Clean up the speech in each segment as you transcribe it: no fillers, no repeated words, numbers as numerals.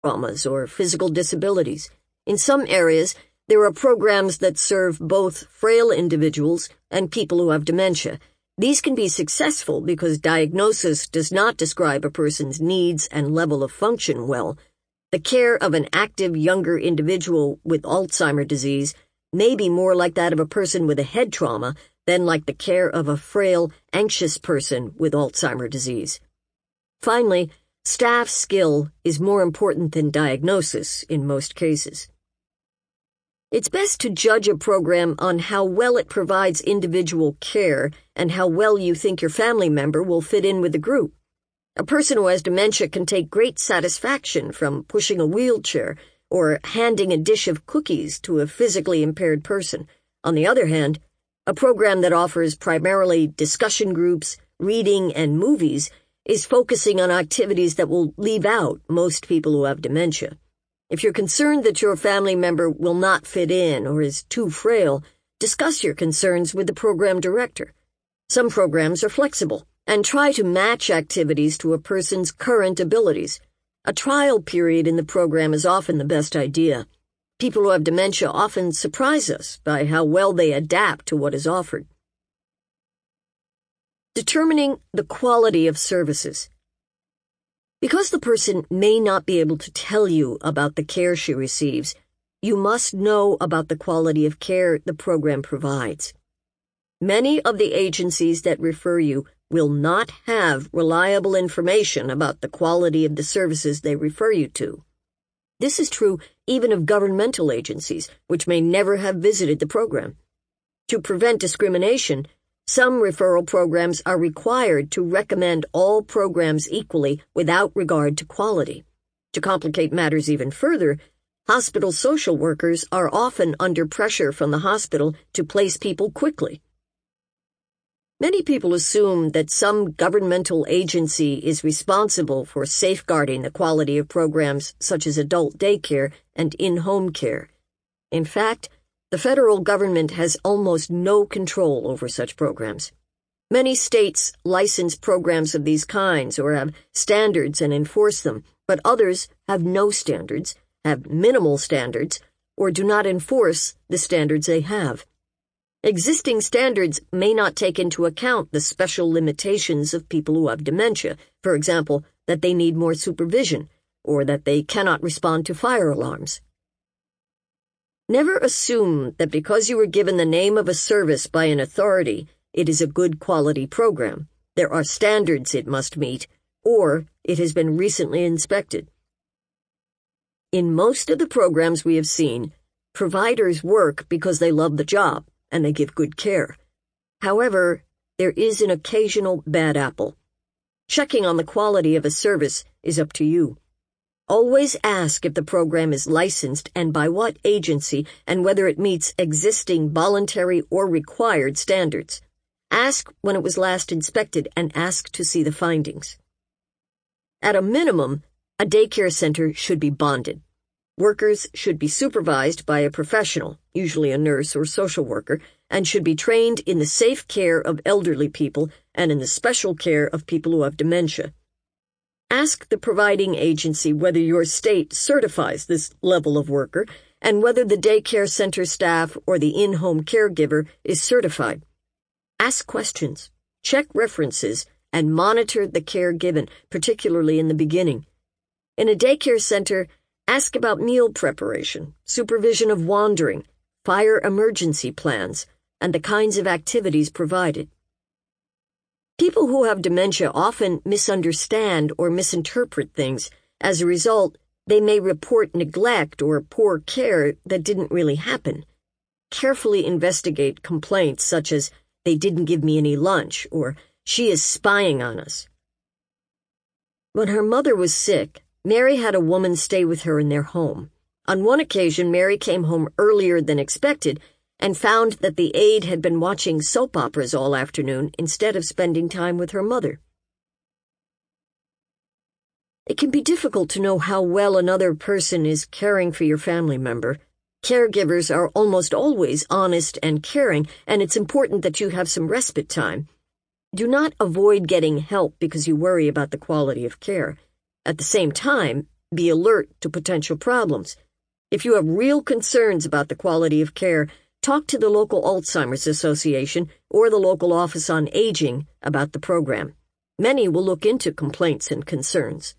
traumas or physical disabilities. In some areas, there are programs that serve both frail individuals and people who have dementia. These can be successful because diagnosis does not describe a person's needs and level of function well. The care of an active younger individual with Alzheimer's disease may be more like that of a person with a head trauma than like the care of a frail, anxious person with Alzheimer's disease. Finally, staff skill is more important than diagnosis in most cases. It's best to judge a program on how well it provides individual care and how well you think your family member will fit in with the group. A person who has dementia can take great satisfaction from pushing a wheelchair or handing a dish of cookies to a physically impaired person. On the other hand, a program that offers primarily discussion groups, reading, and movies is focusing on activities that will leave out most people who have dementia. If you're concerned that your family member will not fit in or is too frail, discuss your concerns with the program director. Some programs are flexible and try to match activities to a person's current abilities. A trial period in the program is often the best idea. People who have dementia often surprise us by how well they adapt to what is offered. Determining the quality of services. Because the person may not be able to tell you about the care she receives, you must know about the quality of care the program provides. Many of the agencies that refer you will not have reliable information about the quality of the services they refer you to. This is true even of governmental agencies, which may never have visited the program. To prevent discrimination, some referral programs are required to recommend all programs equally without regard to quality. To complicate matters even further, hospital social workers are often under pressure from the hospital to place people quickly. Many people assume that some governmental agency is responsible for safeguarding the quality of programs such as adult daycare and in-home care. In fact, the federal government has almost no control over such programs. Many states license programs of these kinds or have standards and enforce them, but others have no standards, have minimal standards, or do not enforce the standards they have. Existing standards may not take into account the special limitations of people who have dementia, for example, that they need more supervision, or that they cannot respond to fire alarms. Never assume that because you were given the name of a service by an authority, it is a good quality program. There are standards it must meet, or it has been recently inspected. In most of the programs we have seen, providers work because they love the job and they give good care. However, there is an occasional bad apple. Checking on the quality of a service is up to you. Always ask if the program is licensed and by what agency and whether it meets existing voluntary or required standards. Ask when it was last inspected and ask to see the findings. At a minimum, a daycare center should be bonded. Workers should be supervised by a professional, usually a nurse or social worker, and should be trained in the safe care of elderly people and in the special care of people who have dementia. Ask the providing agency whether your state certifies this level of worker and whether the daycare center staff or the in-home caregiver is certified. Ask questions, check references, and monitor the care given, particularly in the beginning. In a daycare center, ask about meal preparation, supervision of wandering, fire emergency plans, and the kinds of activities provided. People who have dementia often misunderstand or misinterpret things. As a result, they may report neglect or poor care that didn't really happen. Carefully investigate complaints such as, "They didn't give me any lunch," or "She is spying on us." When her mother was sick, Mary had a woman stay with her in their home. On one occasion, Mary came home earlier than expected and found that the aide had been watching soap operas all afternoon instead of spending time with her mother. It can be difficult to know how well another person is caring for your family member. Caregivers are almost always honest and caring, and it's important that you have some respite time. Do not avoid getting help because you worry about the quality of care. At the same time, be alert to potential problems. If you have real concerns about the quality of care, talk to the local Alzheimer's Association or the local Office on Aging about the program. Many will look into complaints and concerns.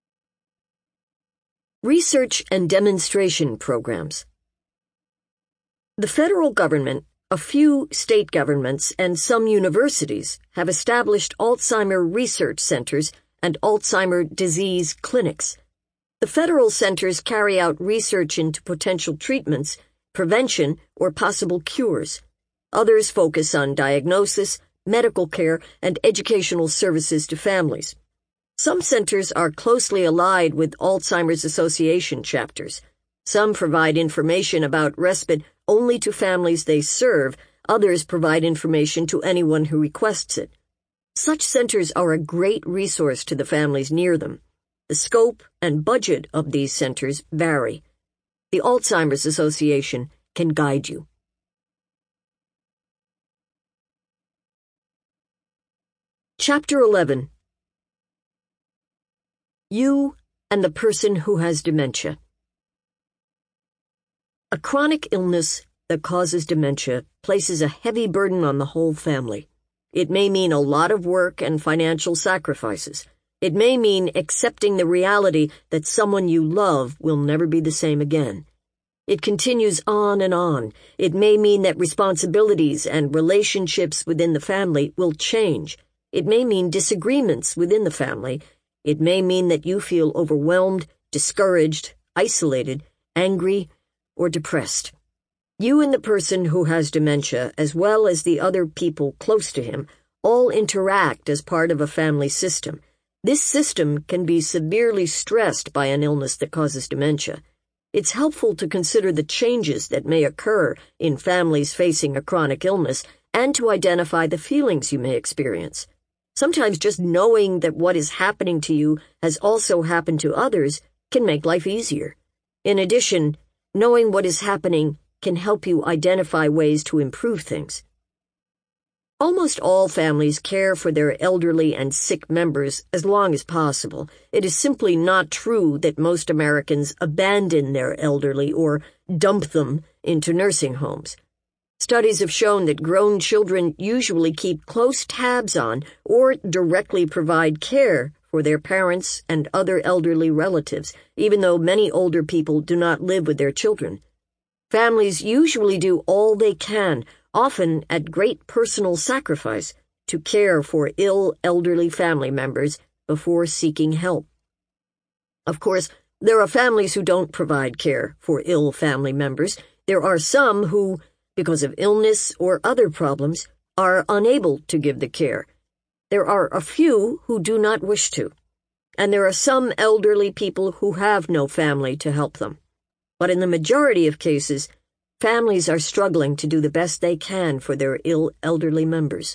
Research and demonstration programs. The federal government, a few state governments, and some universities have established Alzheimer research centers and Alzheimer disease clinics. The federal centers carry out research into potential treatments, prevention, or possible cures. Others focus on diagnosis, medical care, and educational services to families. Some centers are closely allied with Alzheimer's Association chapters. Some provide information about respite only to families they serve. Others provide information to anyone who requests it. Such centers are a great resource to the families near them. The scope and budget of these centers vary. The Alzheimer's Association can guide you. Chapter 11. You and the person who has dementia. A chronic illness that causes dementia places a heavy burden on the whole family. It may mean a lot of work and financial sacrifices. It may mean accepting the reality that someone you love will never be the same again. It continues on and on. It may mean that responsibilities and relationships within the family will change. It may mean disagreements within the family. It may mean that you feel overwhelmed, discouraged, isolated, angry, or depressed. You and the person who has dementia, as well as the other people close to him, all interact as part of a family system. This system can be severely stressed by an illness that causes dementia. It's helpful to consider the changes that may occur in families facing a chronic illness and to identify the feelings you may experience. Sometimes just knowing that what is happening to you has also happened to others can make life easier. In addition, knowing what is happening can help you identify ways to improve things. Almost all families care for their elderly and sick members as long as possible. It is simply not true that most Americans abandon their elderly or dump them into nursing homes. Studies have shown that grown children usually keep close tabs on or directly provide care for their parents and other elderly relatives, even though many older people do not live with their children. Families usually do all they can, often at great personal sacrifice, to care for ill elderly family members before seeking help. Of course, there are families who don't provide care for ill family members. There are some who, because of illness or other problems, are unable to give the care. There are a few who do not wish to. And there are some elderly people who have no family to help them. But in the majority of cases, families are struggling to do the best they can for their ill elderly members.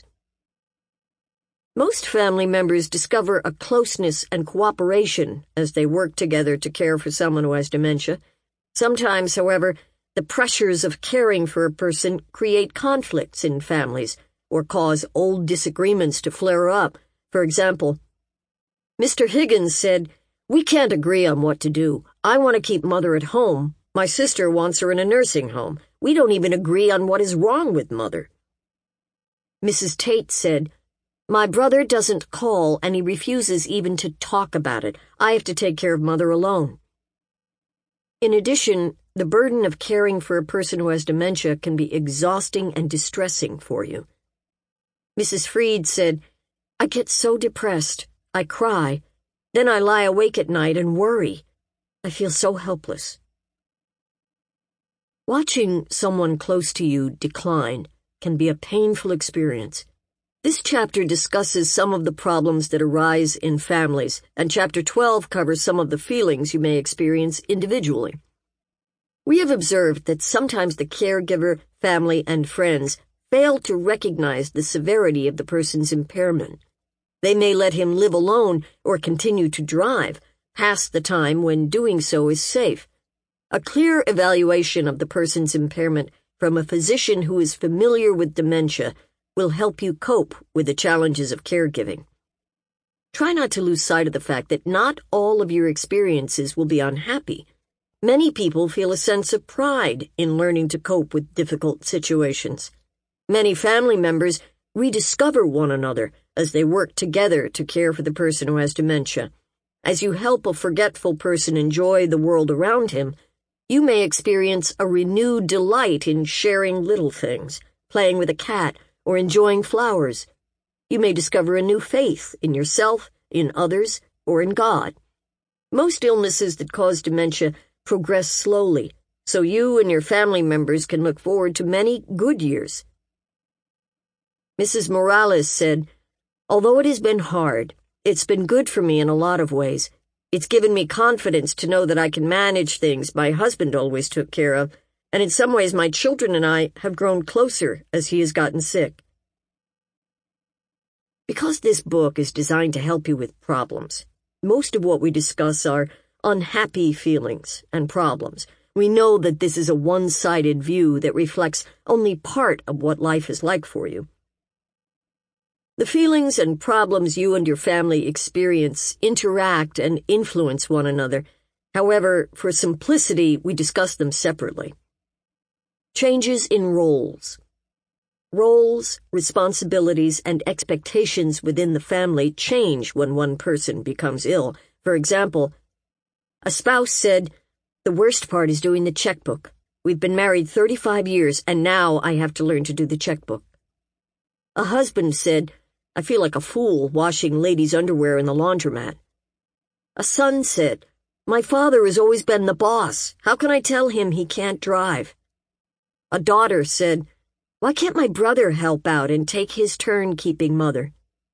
Most family members discover a closeness and cooperation as they work together to care for someone who has dementia. Sometimes, however, the pressures of caring for a person create conflicts in families or cause old disagreements to flare up. For example, Mr. Higgins said, "We can't agree on what to do. I want to keep Mother at home. My sister wants her in a nursing home. We don't even agree on what is wrong with Mother." Mrs. Tate said, "My brother doesn't call and he refuses even to talk about it. I have to take care of Mother alone." In addition, the burden of caring for a person who has dementia can be exhausting and distressing for you. Mrs. Freed said, "I get so depressed. I cry. Then I lie awake at night and worry. I feel so helpless." Watching someone close to you decline can be a painful experience. This chapter discusses some of the problems that arise in families, and Chapter 12 covers some of the feelings you may experience individually. We have observed that sometimes the caregiver, family, and friends fail to recognize the severity of the person's impairment. They may let him live alone or continue to drive, past the time when doing so is safe. A clear evaluation of the person's impairment from a physician who is familiar with dementia will help you cope with the challenges of caregiving. Try not to lose sight of the fact that not all of your experiences will be unhappy. Many people feel a sense of pride in learning to cope with difficult situations. Many family members rediscover one another as they work together to care for the person who has dementia. As you help a forgetful person enjoy the world around him, you may experience a renewed delight in sharing little things, playing with a cat, or enjoying flowers. You may discover a new faith in yourself, in others, or in God. Most illnesses that cause dementia progress slowly, so you and your family members can look forward to many good years. Mrs. Morales said, "Although it has been hard, it's been good for me in a lot of ways. It's given me confidence to know that I can manage things my husband always took care of, and in some ways my children and I have grown closer as he has gotten sick." Because this book is designed to help you with problems, most of what we discuss are unhappy feelings and problems. We know that this is a one-sided view that reflects only part of what life is like for you. The feelings and problems you and your family experience interact and influence one another. However, for simplicity, we discuss them separately. Changes in roles. Roles, responsibilities, and expectations within the family change when one person becomes ill. For example, a spouse said, "The worst part is doing the checkbook. We've been married 35 years, and now I have to learn to do the checkbook." A husband said, "I feel like a fool washing ladies' underwear in the laundromat." A son said, "My father has always been the boss. How can I tell him he can't drive?" A daughter said, "Why can't my brother help out and take his turn keeping mother?"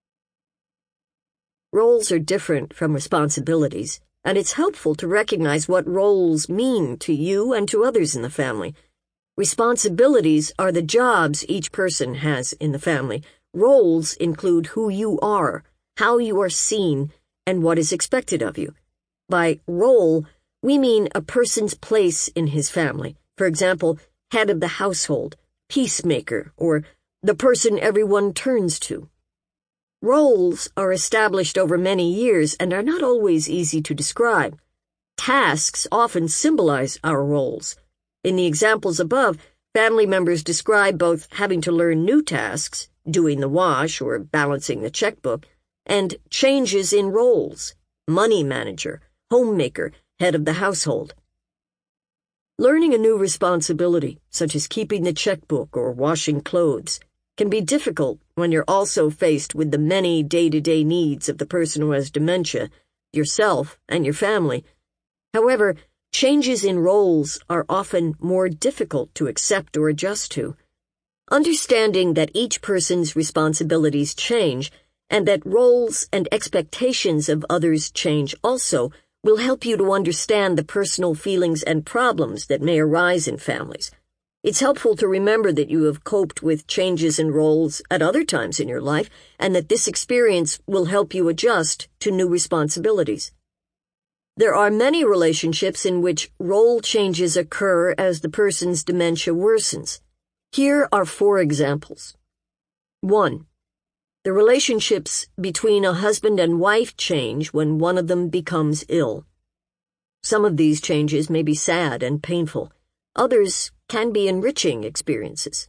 Roles are different from responsibilities, and it's helpful to recognize what roles mean to you and to others in the family. Responsibilities are the jobs each person has in the family. Roles include who you are, how you are seen, and what is expected of you. By role, we mean a person's place in his family. For example, head of the household, peacemaker, or the person everyone turns to. Roles are established over many years and are not always easy to describe. Tasks often symbolize our roles. In the examples above, family members describe both having to learn new tasks, doing the wash or balancing the checkbook, and changes in roles, money manager, homemaker, head of the household. Learning a new responsibility, such as keeping the checkbook or washing clothes, can be difficult when you're also faced with the many day-to-day needs of the person who has dementia, yourself, and your family. However, changes in roles are often more difficult to accept or adjust to. Understanding that each person's responsibilities change and that roles and expectations of others change also will help you to understand the personal feelings and problems that may arise in families. It's helpful to remember that you have coped with changes in roles at other times in your life and that this experience will help you adjust to new responsibilities. There are many relationships in which role changes occur as the person's dementia worsens. Here are 4 examples. 1. The relationships between a husband and wife change when one of them becomes ill. Some of these changes may be sad and painful. Others can be enriching experiences.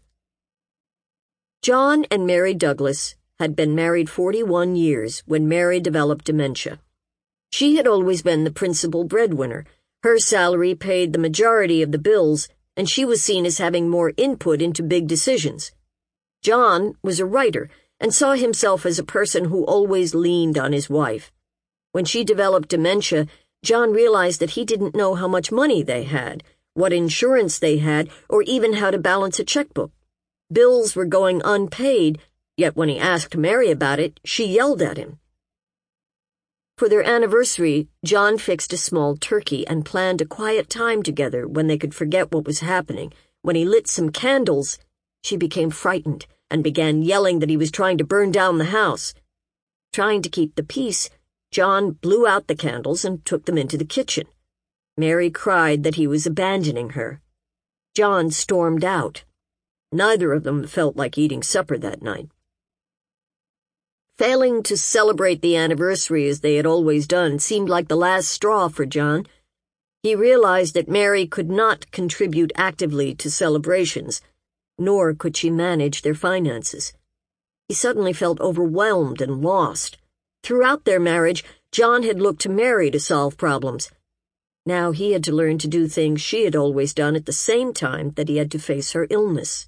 John and Mary Douglas had been married 41 years when Mary developed dementia. She had always been the principal breadwinner. Her salary paid the majority of the bills, and she was seen as having more input into big decisions. John was a writer and saw himself as a person who always leaned on his wife. When she developed dementia, John realized that he didn't know how much money they had, what insurance they had, or even how to balance a checkbook. Bills were going unpaid, yet when he asked Mary about it, she yelled at him. For their anniversary, John fixed a small turkey and planned a quiet time together when they could forget what was happening. When he lit some candles, she became frightened and began yelling that he was trying to burn down the house. Trying to keep the peace, John blew out the candles and took them into the kitchen. Mary cried that he was abandoning her. John stormed out. Neither of them felt like eating supper that night. Failing to celebrate the anniversary as they had always done seemed like the last straw for John. He realized that Mary could not contribute actively to celebrations, nor could she manage their finances. He suddenly felt overwhelmed and lost. Throughout their marriage, John had looked to Mary to solve problems. Now he had to learn to do things she had always done at the same time that he had to face her illness.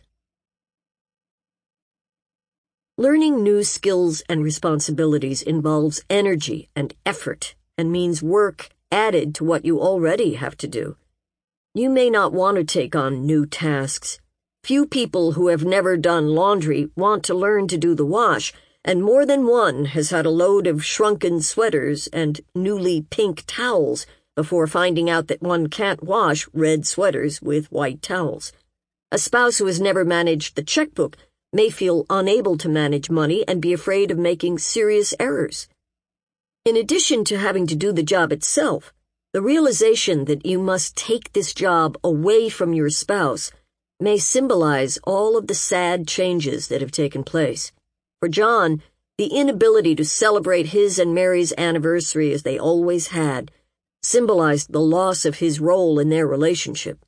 Learning new skills and responsibilities involves energy and effort and means work added to what you already have to do. You may not want to take on new tasks. Few people who have never done laundry want to learn to do the wash, and more than one has had a load of shrunken sweaters and newly pink towels before finding out that one can't wash red sweaters with white towels. A spouse who has never managed the checkbook may feel unable to manage money and be afraid of making serious errors. In addition to having to do the job itself, the realization that you must take this job away from your spouse may symbolize all of the sad changes that have taken place. For John, the inability to celebrate his and Mary's anniversary as they always had symbolized the loss of his role in their relationship.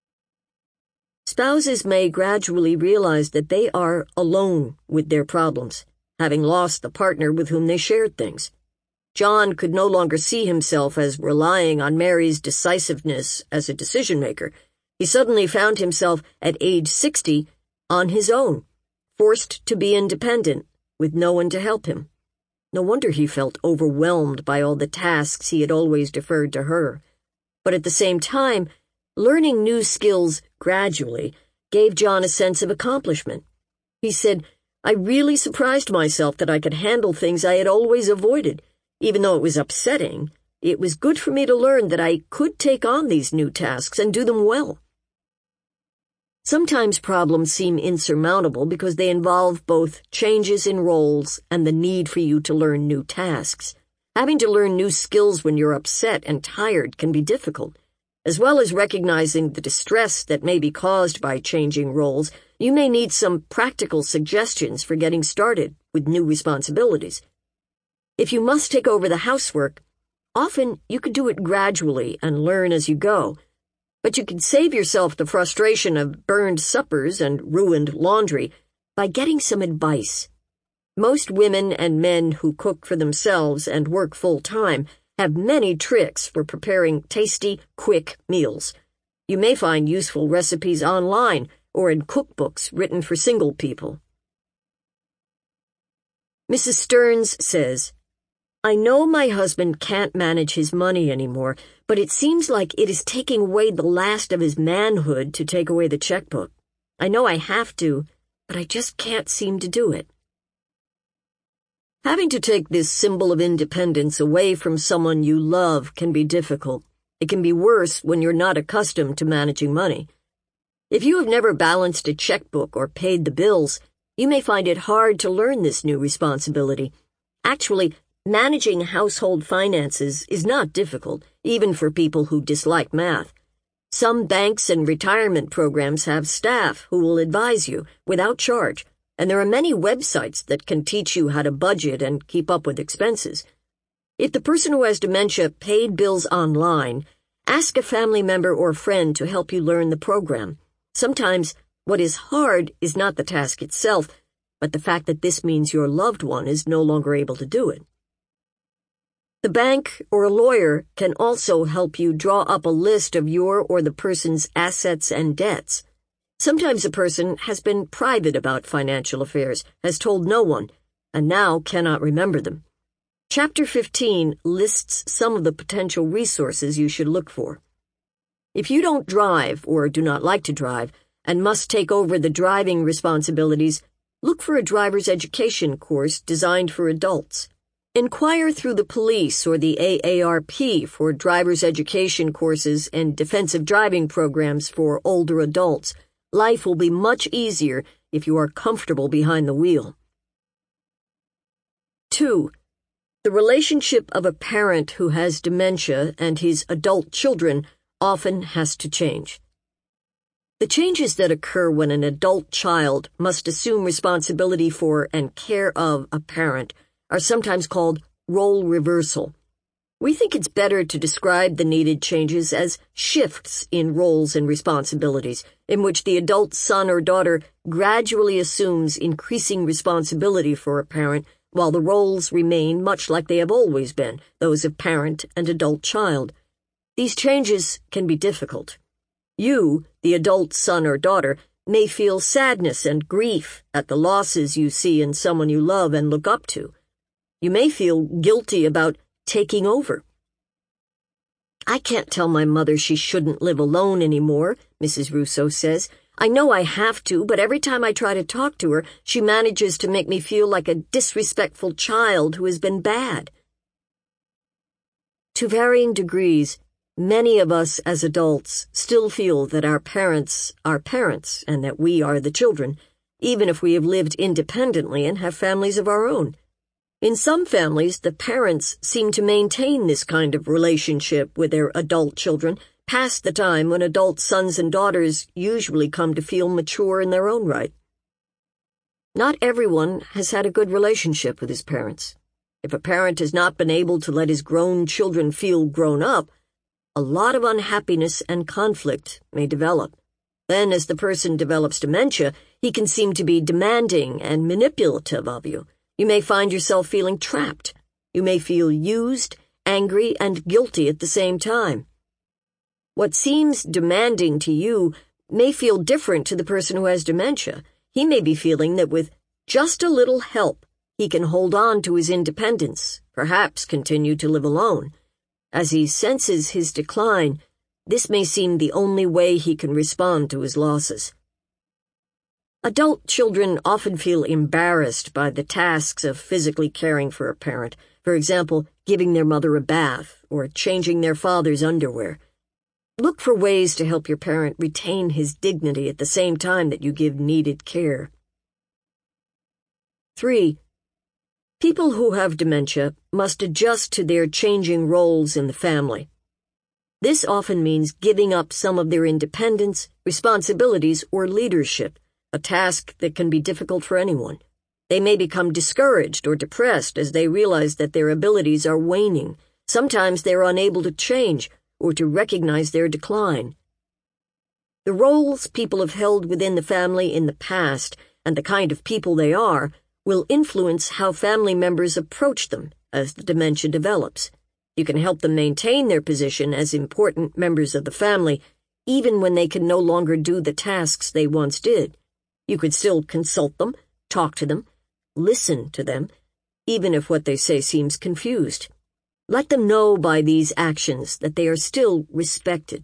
Spouses may gradually realize that they are alone with their problems, having lost the partner with whom they shared things. John could no longer see himself as relying on Mary's decisiveness as a decision-maker. He suddenly found himself at age 60 on his own, forced to be independent, with no one to help him. No wonder he felt overwhelmed by all the tasks he had always deferred to her. But at the same time, learning new skills gradually gave John a sense of accomplishment. He said, "I really surprised myself that I could handle things I had always avoided. Even though it was upsetting, it was good for me to learn that I could take on these new tasks and do them well." Sometimes problems seem insurmountable because they involve both changes in roles and the need for you to learn new tasks. Having to learn new skills when you're upset and tired can be difficult. As well as recognizing the distress that may be caused by changing roles, you may need some practical suggestions for getting started with new responsibilities. If you must take over the housework, often you could do it gradually and learn as you go. But you can save yourself the frustration of burned suppers and ruined laundry by getting some advice. Most women and men who cook for themselves and work full-time have many tricks for preparing tasty, quick meals. You may find useful recipes online or in cookbooks written for single people. Mrs. Stearns says, "I know my husband can't manage his money anymore, but it seems like it is taking away the last of his manhood to take away the checkbook. I know I have to, but I just can't seem to do it." Having to take this symbol of independence away from someone you love can be difficult. It can be worse when you're not accustomed to managing money. If you have never balanced a checkbook or paid the bills, you may find it hard to learn this new responsibility. Actually, managing household finances is not difficult, even for people who dislike math. Some banks and retirement programs have staff who will advise you without charge, and there are many websites that can teach you how to budget and keep up with expenses. If the person who has dementia paid bills online, ask a family member or friend to help you learn the program. Sometimes what is hard is not the task itself, but the fact that this means your loved one is no longer able to do it. The bank or a lawyer can also help you draw up a list of your or the person's assets and debts. Sometimes a person has been private about financial affairs, has told no one, and now cannot remember them. Chapter 15 lists some of the potential resources you should look for. If you don't drive or do not like to drive and must take over the driving responsibilities, look for a driver's education course designed for adults. Inquire through the police or the AARP for driver's education courses and defensive driving programs for older adults. Life will be much easier if you are comfortable behind the wheel. 2. The relationship of a parent who has dementia and his adult children often has to change. The changes that occur when an adult child must assume responsibility for and care of a parent are sometimes called role reversal. We think it's better to describe the needed changes as shifts in roles and responsibilities, in which the adult son or daughter gradually assumes increasing responsibility for a parent, while the roles remain much like they have always been, those of parent and adult child. These changes can be difficult. You, the adult son or daughter, may feel sadness and grief at the losses you see in someone you love and look up to. You may feel guilty about taking over. I can't tell my mother she shouldn't live alone anymore, Mrs. Russo says. I know I have to, but every time I try to talk to her, she manages to make me feel like a disrespectful child who has been bad. To varying degrees, many of us as adults still feel that our parents are parents and that we are the children, even if we have lived independently and have families of our own. In some families, the parents seem to maintain this kind of relationship with their adult children past the time when adult sons and daughters usually come to feel mature in their own right. Not everyone has had a good relationship with his parents. If a parent has not been able to let his grown children feel grown up, a lot of unhappiness and conflict may develop. Then, as the person develops dementia, he can seem to be demanding and manipulative of you. You may find yourself feeling trapped. You may feel used, angry, and guilty at the same time. What seems demanding to you may feel different to the person who has dementia. He may be feeling that with just a little help, he can hold on to his independence, perhaps continue to live alone. As he senses his decline, this may seem the only way he can respond to his losses. Adult children often feel embarrassed by the tasks of physically caring for a parent, for example, giving their mother a bath or changing their father's underwear. Look for ways to help your parent retain his dignity at the same time that you give needed care. 3. People who have dementia must adjust to their changing roles in the family. This often means giving up some of their independence, responsibilities, or leadership, a task that can be difficult for anyone. They may become discouraged or depressed as they realize that their abilities are waning. Sometimes they are unable to change or to recognize their decline. The roles people have held within the family in the past and the kind of people they are will influence how family members approach them as the dementia develops. You can help them maintain their position as important members of the family, even when they can no longer do the tasks they once did. You could still consult them, talk to them, listen to them, even if what they say seems confused. Let them know by these actions that they are still respected.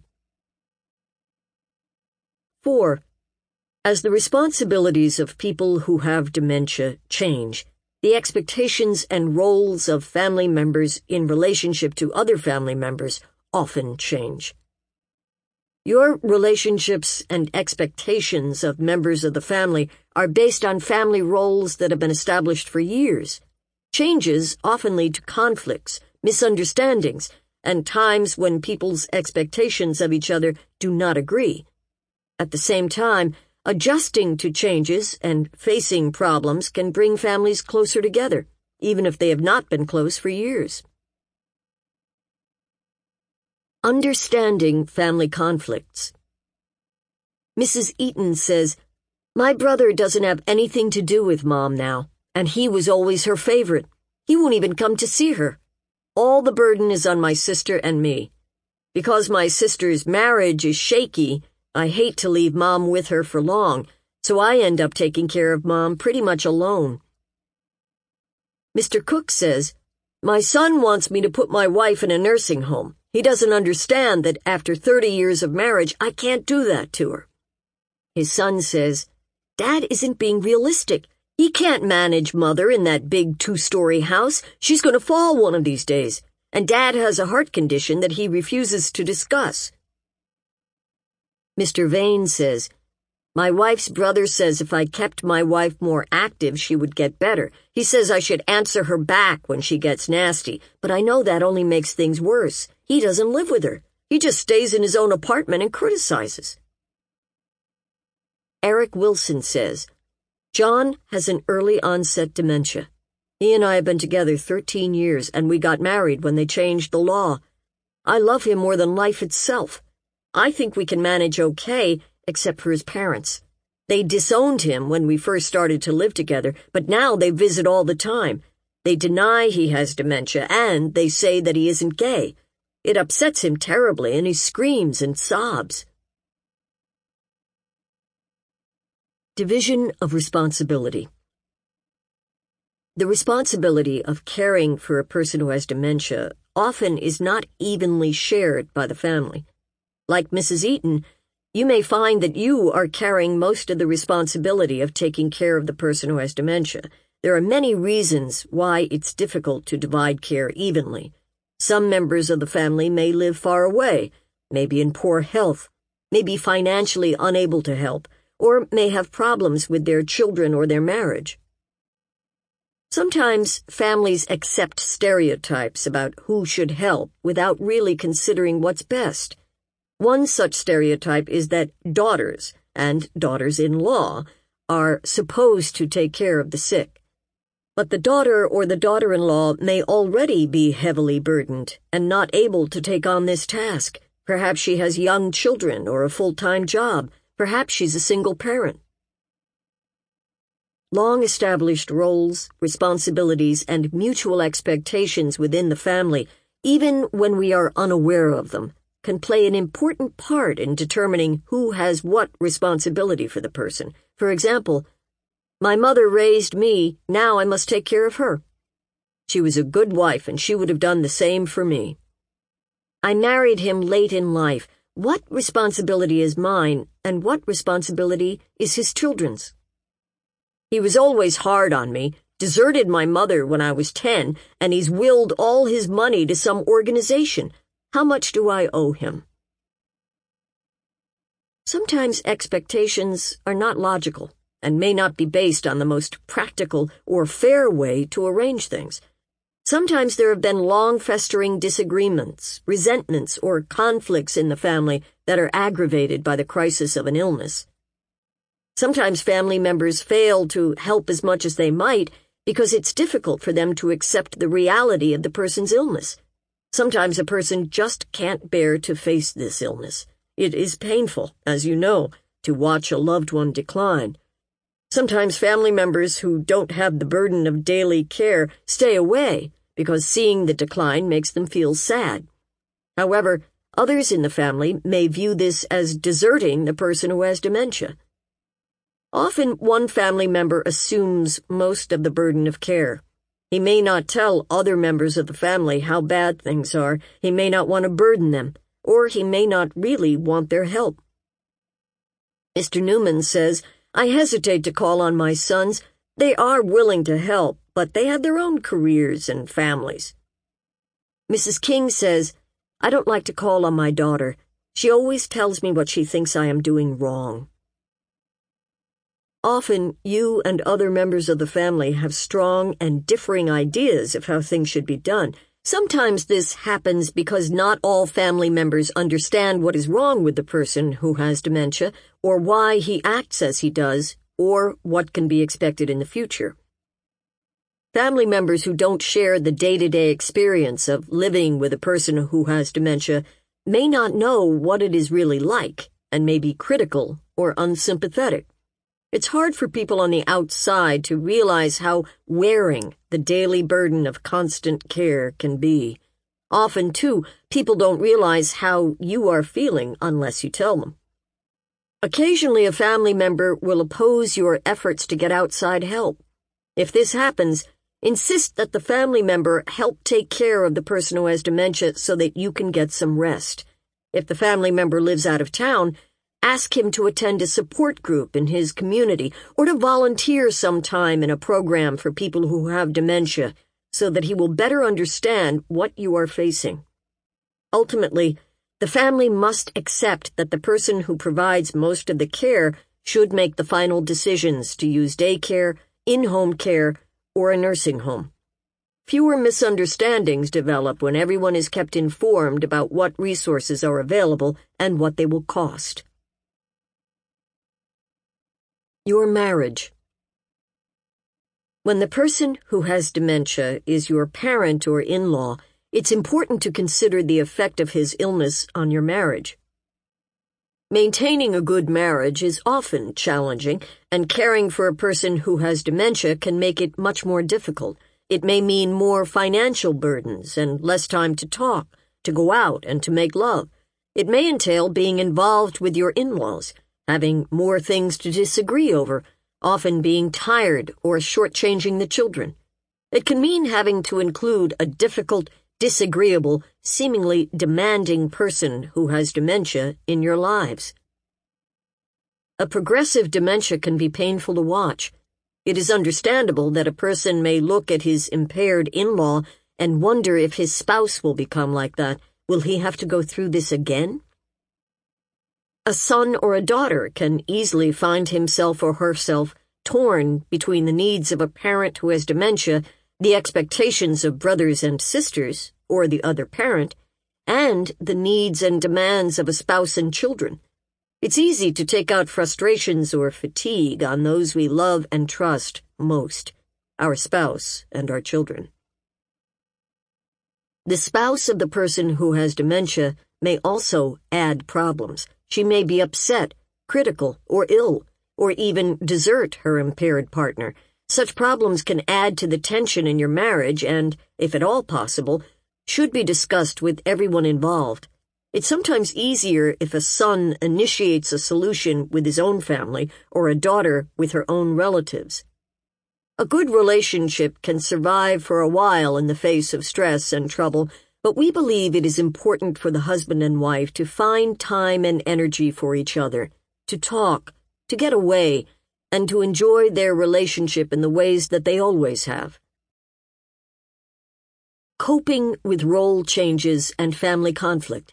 4. As the responsibilities of people who have dementia change, the expectations and roles of family members in relationship to other family members often change. Your relationships and expectations of members of the family are based on family roles that have been established for years. Changes often lead to conflicts, misunderstandings, and times when people's expectations of each other do not agree. At the same time, adjusting to changes and facing problems can bring families closer together, even if they have not been close for years. Understanding family conflicts. Mrs. Eaton says, "My brother doesn't have anything to do with Mom now, and he was always her favorite. He won't even come to see her. All the burden is on my sister and me. Because my sister's marriage is shaky, I hate to leave Mom with her for long, so I end up taking care of Mom pretty much alone." Mr. Cook says, "My son wants me to put my wife in a nursing home. He doesn't understand that after 30 years of marriage, I can't do that to her." His son says, "Dad isn't being realistic. He can't manage Mother in that big 2-story house. She's going to fall one of these days. And Dad has a heart condition that he refuses to discuss." Mr. Vane says, "My wife's brother says if I kept my wife more active, she would get better. He says I should answer her back when she gets nasty, but I know that only makes things worse. He doesn't live with her. He just stays in his own apartment and criticizes." Eric Wilson says, "John has an early onset dementia. He and I have been together 13 years, and we got married when they changed the law. I love him more than life itself. I think we can manage okay, except for his parents. They disowned him when we first started to live together, but now they visit all the time. They deny he has dementia, and they say that he isn't gay. It upsets him terribly, and he screams and sobs. Division of responsibility. The responsibility of caring for a person who has dementia often is not evenly shared by the family. Like Mrs. Eaton, you may find that you are carrying most of the responsibility of taking care of the person who has dementia. There are many reasons why it's difficult to divide care evenly. Some members of the family may live far away, may be in poor health, may be financially unable to help, or may have problems with their children or their marriage. Sometimes families accept stereotypes about who should help without really considering what's best. One such stereotype is that daughters and daughters-in-law are supposed to take care of the sick. But the daughter or the daughter-in-law may already be heavily burdened and not able to take on this task. Perhaps she has young children or a full-time job. Perhaps she's a single parent. Long-established roles, responsibilities, and mutual expectations within the family, even when we are unaware of them, can play an important part in determining who has what responsibility for the person. For example, my mother raised me, now I must take care of her. She was a good wife, and she would have done the same for me. I married him late in life. What responsibility is mine, and what responsibility is his children's? He was always hard on me, deserted my mother when I was 10, and he's willed all his money to some organization. How much do I owe him? Sometimes expectations are not logical and may not be based on the most practical or fair way to arrange things. Sometimes there have been long-festering disagreements, resentments, or conflicts in the family that are aggravated by the crisis of an illness. Sometimes family members fail to help as much as they might because it's difficult for them to accept the reality of the person's illness. Sometimes a person just can't bear to face this illness. It is painful, as you know, to watch a loved one decline. Sometimes family members who don't have the burden of daily care stay away because seeing the decline makes them feel sad. However, others in the family may view this as deserting the person who has dementia. Often one family member assumes most of the burden of care. He may not tell other members of the family how bad things are, he may not want to burden them, or he may not really want their help. Mr. Newman says, I hesitate to call on my sons. They are willing to help, but they have their own careers and families. Mrs. King says, I don't like to call on my daughter. She always tells me what she thinks I am doing wrong. Often, you and other members of the family have strong and differing ideas of how things should be done. Sometimes this happens because not all family members understand what is wrong with the person who has dementia, or why he acts as he does, or what can be expected in the future. Family members who don't share the day-to-day experience of living with a person who has dementia may not know what it is really like, and may be critical or unsympathetic. It's hard for people on the outside to realize how wearing the daily burden of constant care can be. Often, too, people don't realize how you are feeling unless you tell them. Occasionally, a family member will oppose your efforts to get outside help. If this happens, insist that the family member help take care of the person who has dementia so that you can get some rest. If the family member lives out of town, ask him to attend a support group in his community or to volunteer sometime in a program for people who have dementia so that he will better understand what you are facing. Ultimately, the family must accept that the person who provides most of the care should make the final decisions to use daycare, in-home care, or a nursing home. Fewer misunderstandings develop when everyone is kept informed about what resources are available and what they will cost. Your marriage. When the person who has dementia is your parent or in-law, it's important to consider the effect of his illness on your marriage. Maintaining a good marriage is often challenging, and caring for a person who has dementia can make it much more difficult. It may mean more financial burdens and less time to talk, to go out, and to make love. It may entail being involved with your in-laws, having more things to disagree over, often being tired or shortchanging the children. It can mean having to include a difficult, disagreeable, seemingly demanding person who has dementia in your lives. A progressive dementia can be painful to watch. It is understandable that a person may look at his impaired in-law and wonder if his spouse will become like that. Will he have to go through this again? A son or a daughter can easily find himself or herself torn between the needs of a parent who has dementia, the expectations of brothers and sisters, or the other parent, and the needs and demands of a spouse and children. It's easy to take out frustrations or fatigue on those we love and trust most, our spouse and our children. The spouse of the person who has dementia may also add problems. She may be upset, critical, or ill, or even desert her impaired partner. Such problems can add to the tension in your marriage and, if at all possible, should be discussed with everyone involved. It's sometimes easier if a son initiates a solution with his own family or a daughter with her own relatives. A good relationship can survive for a while in the face of stress and trouble, but we believe it is important for the husband and wife to find time and energy for each other, to talk, to get away, and to enjoy their relationship in the ways that they always have. Coping with role changes and family conflict.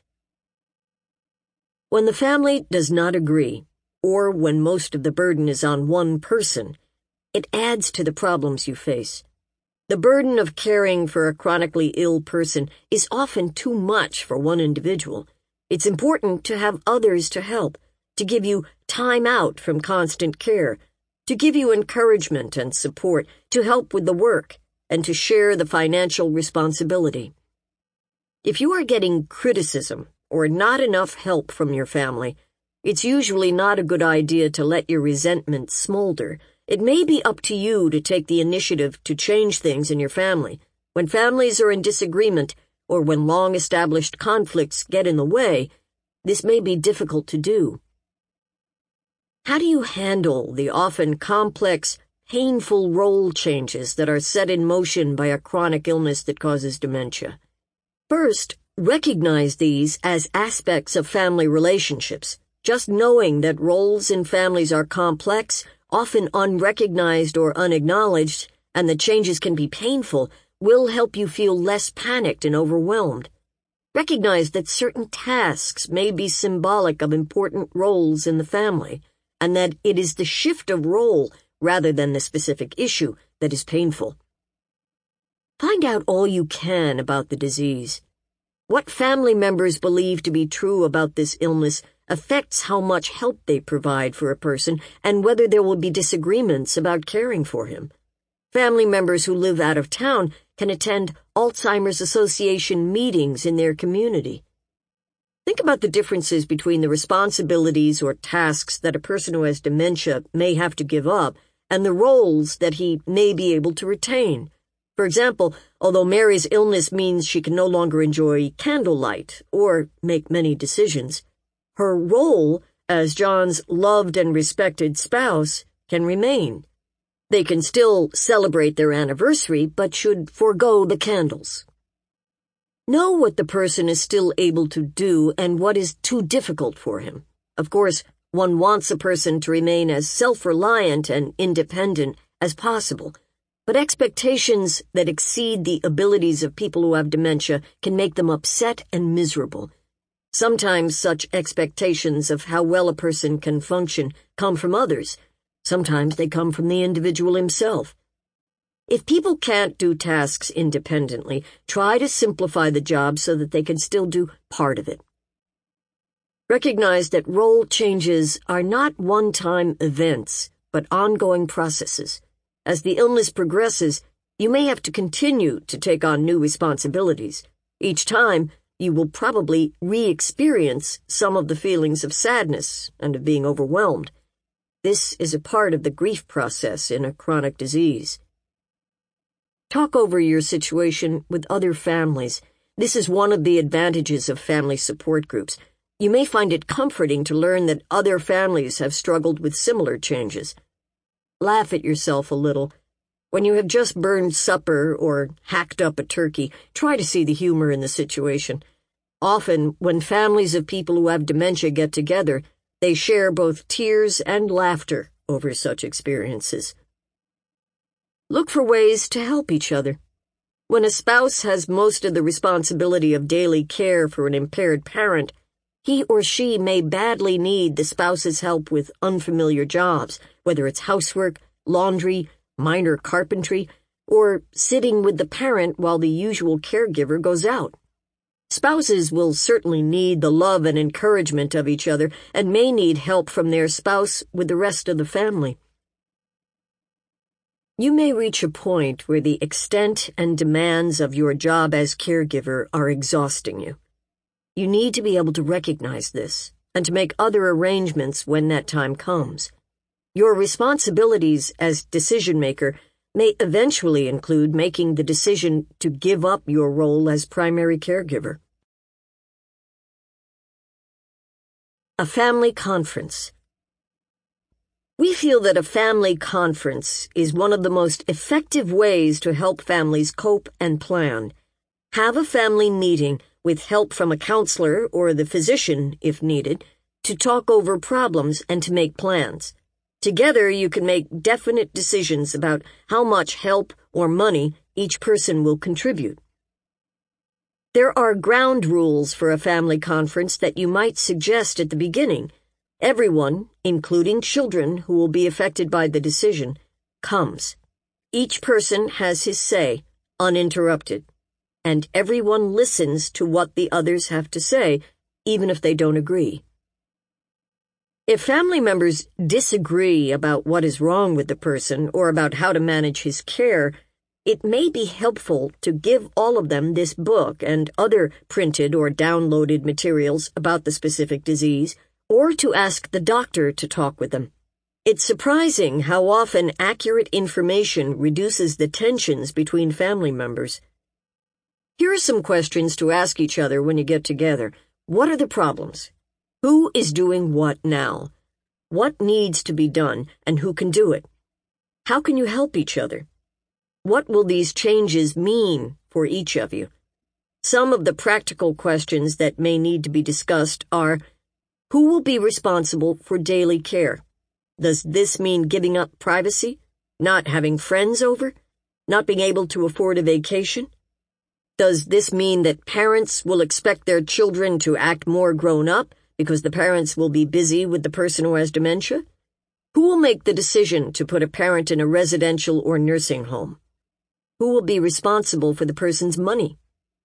When the family does not agree, or when most of the burden is on one person, it adds to the problems you face. The burden of caring for a chronically ill person is often too much for one individual. It's important to have others to help, to give you time out from constant care, to give you encouragement and support, to help with the work, and to share the financial responsibility. If you are getting criticism or not enough help from your family, it's usually not a good idea to let your resentment smolder. It may be up to you to take the initiative to change things in your family. When families are in disagreement, or when long-established conflicts get in the way, this may be difficult to do. How do you handle the often complex, painful role changes that are set in motion by a chronic illness that causes dementia? First, recognize these as aspects of family relationships. Just knowing that roles in families are complex, often unrecognized or unacknowledged, and that changes can be painful, will help you feel less panicked and overwhelmed. Recognize that certain tasks may be symbolic of important roles in the family, and that it is the shift of role rather than the specific issue that is painful. Find out all you can about the disease. What family members believe to be true about this illness affects how much help they provide for a person and whether there will be disagreements about caring for him. Family members who live out of town can attend Alzheimer's Association meetings in their community. Think about the differences between the responsibilities or tasks that a person who has dementia may have to give up and the roles that he may be able to retain. For example, although Mary's illness means she can no longer enjoy candlelight or make many decisions, her role as John's loved and respected spouse can remain. They can still celebrate their anniversary, but should forego the candles. Know what the person is still able to do and what is too difficult for him. Of course, one wants a person to remain as self-reliant and independent as possible, but expectations that exceed the abilities of people who have dementia can make them upset and miserable. Sometimes such expectations of how well a person can function come from others. Sometimes they come from the individual himself. If people can't do tasks independently, try to simplify the job so that they can still do part of it. Recognize that role changes are not one-time events, but ongoing processes. As the illness progresses, you may have to continue to take on new responsibilities. Each time, you will probably re-experience some of the feelings of sadness and of being overwhelmed. This is a part of the grief process in a chronic disease. Talk over your situation with other families. This is one of the advantages of family support groups. You may find it comforting to learn that other families have struggled with similar changes. Laugh at yourself a little. When you have just burned supper or hacked up a turkey, try to see the humor in the situation. Often, when families of people who have dementia get together, they share both tears and laughter over such experiences. Look for ways to help each other. When a spouse has most of the responsibility of daily care for an impaired parent, he or she may badly need the spouse's help with unfamiliar jobs, whether it's housework, laundry, minor carpentry, or sitting with the parent while the usual caregiver goes out. Spouses will certainly need the love and encouragement of each other and may need help from their spouse with the rest of the family. You may reach a point where the extent and demands of your job as caregiver are exhausting you. You need to be able to recognize this and to make other arrangements when that time comes. Your responsibilities as decision-maker may eventually include making the decision to give up your role as primary caregiver. A family conference. We feel that a family conference is one of the most effective ways to help families cope and plan. Have a family meeting with help from a counselor or the physician, if needed, to talk over problems and to make plans. Together, you can make definite decisions about how much help or money each person will contribute. There are ground rules for a family conference that you might suggest at the beginning. Everyone, including children who will be affected by the decision, comes. Each person has his say, uninterrupted, and everyone listens to what the others have to say, even if they don't agree. If family members disagree about what is wrong with the person or about how to manage his care, it may be helpful to give all of them this book and other printed or downloaded materials about the specific disease, or to ask the doctor to talk with them. It's surprising how often accurate information reduces the tensions between family members. Here are some questions to ask each other when you get together. What are the problems? Who is doing what now? What needs to be done, and who can do it? How can you help each other? What will these changes mean for each of you? Some of the practical questions that may need to be discussed are, who will be responsible for daily care? Does this mean giving up privacy? Not having friends over? Not being able to afford a vacation? Does this mean that parents will expect their children to act more grown up because the parents will be busy with the person who has dementia? Who will make the decision to put a parent in a residential or nursing home? Who will be responsible for the person's money?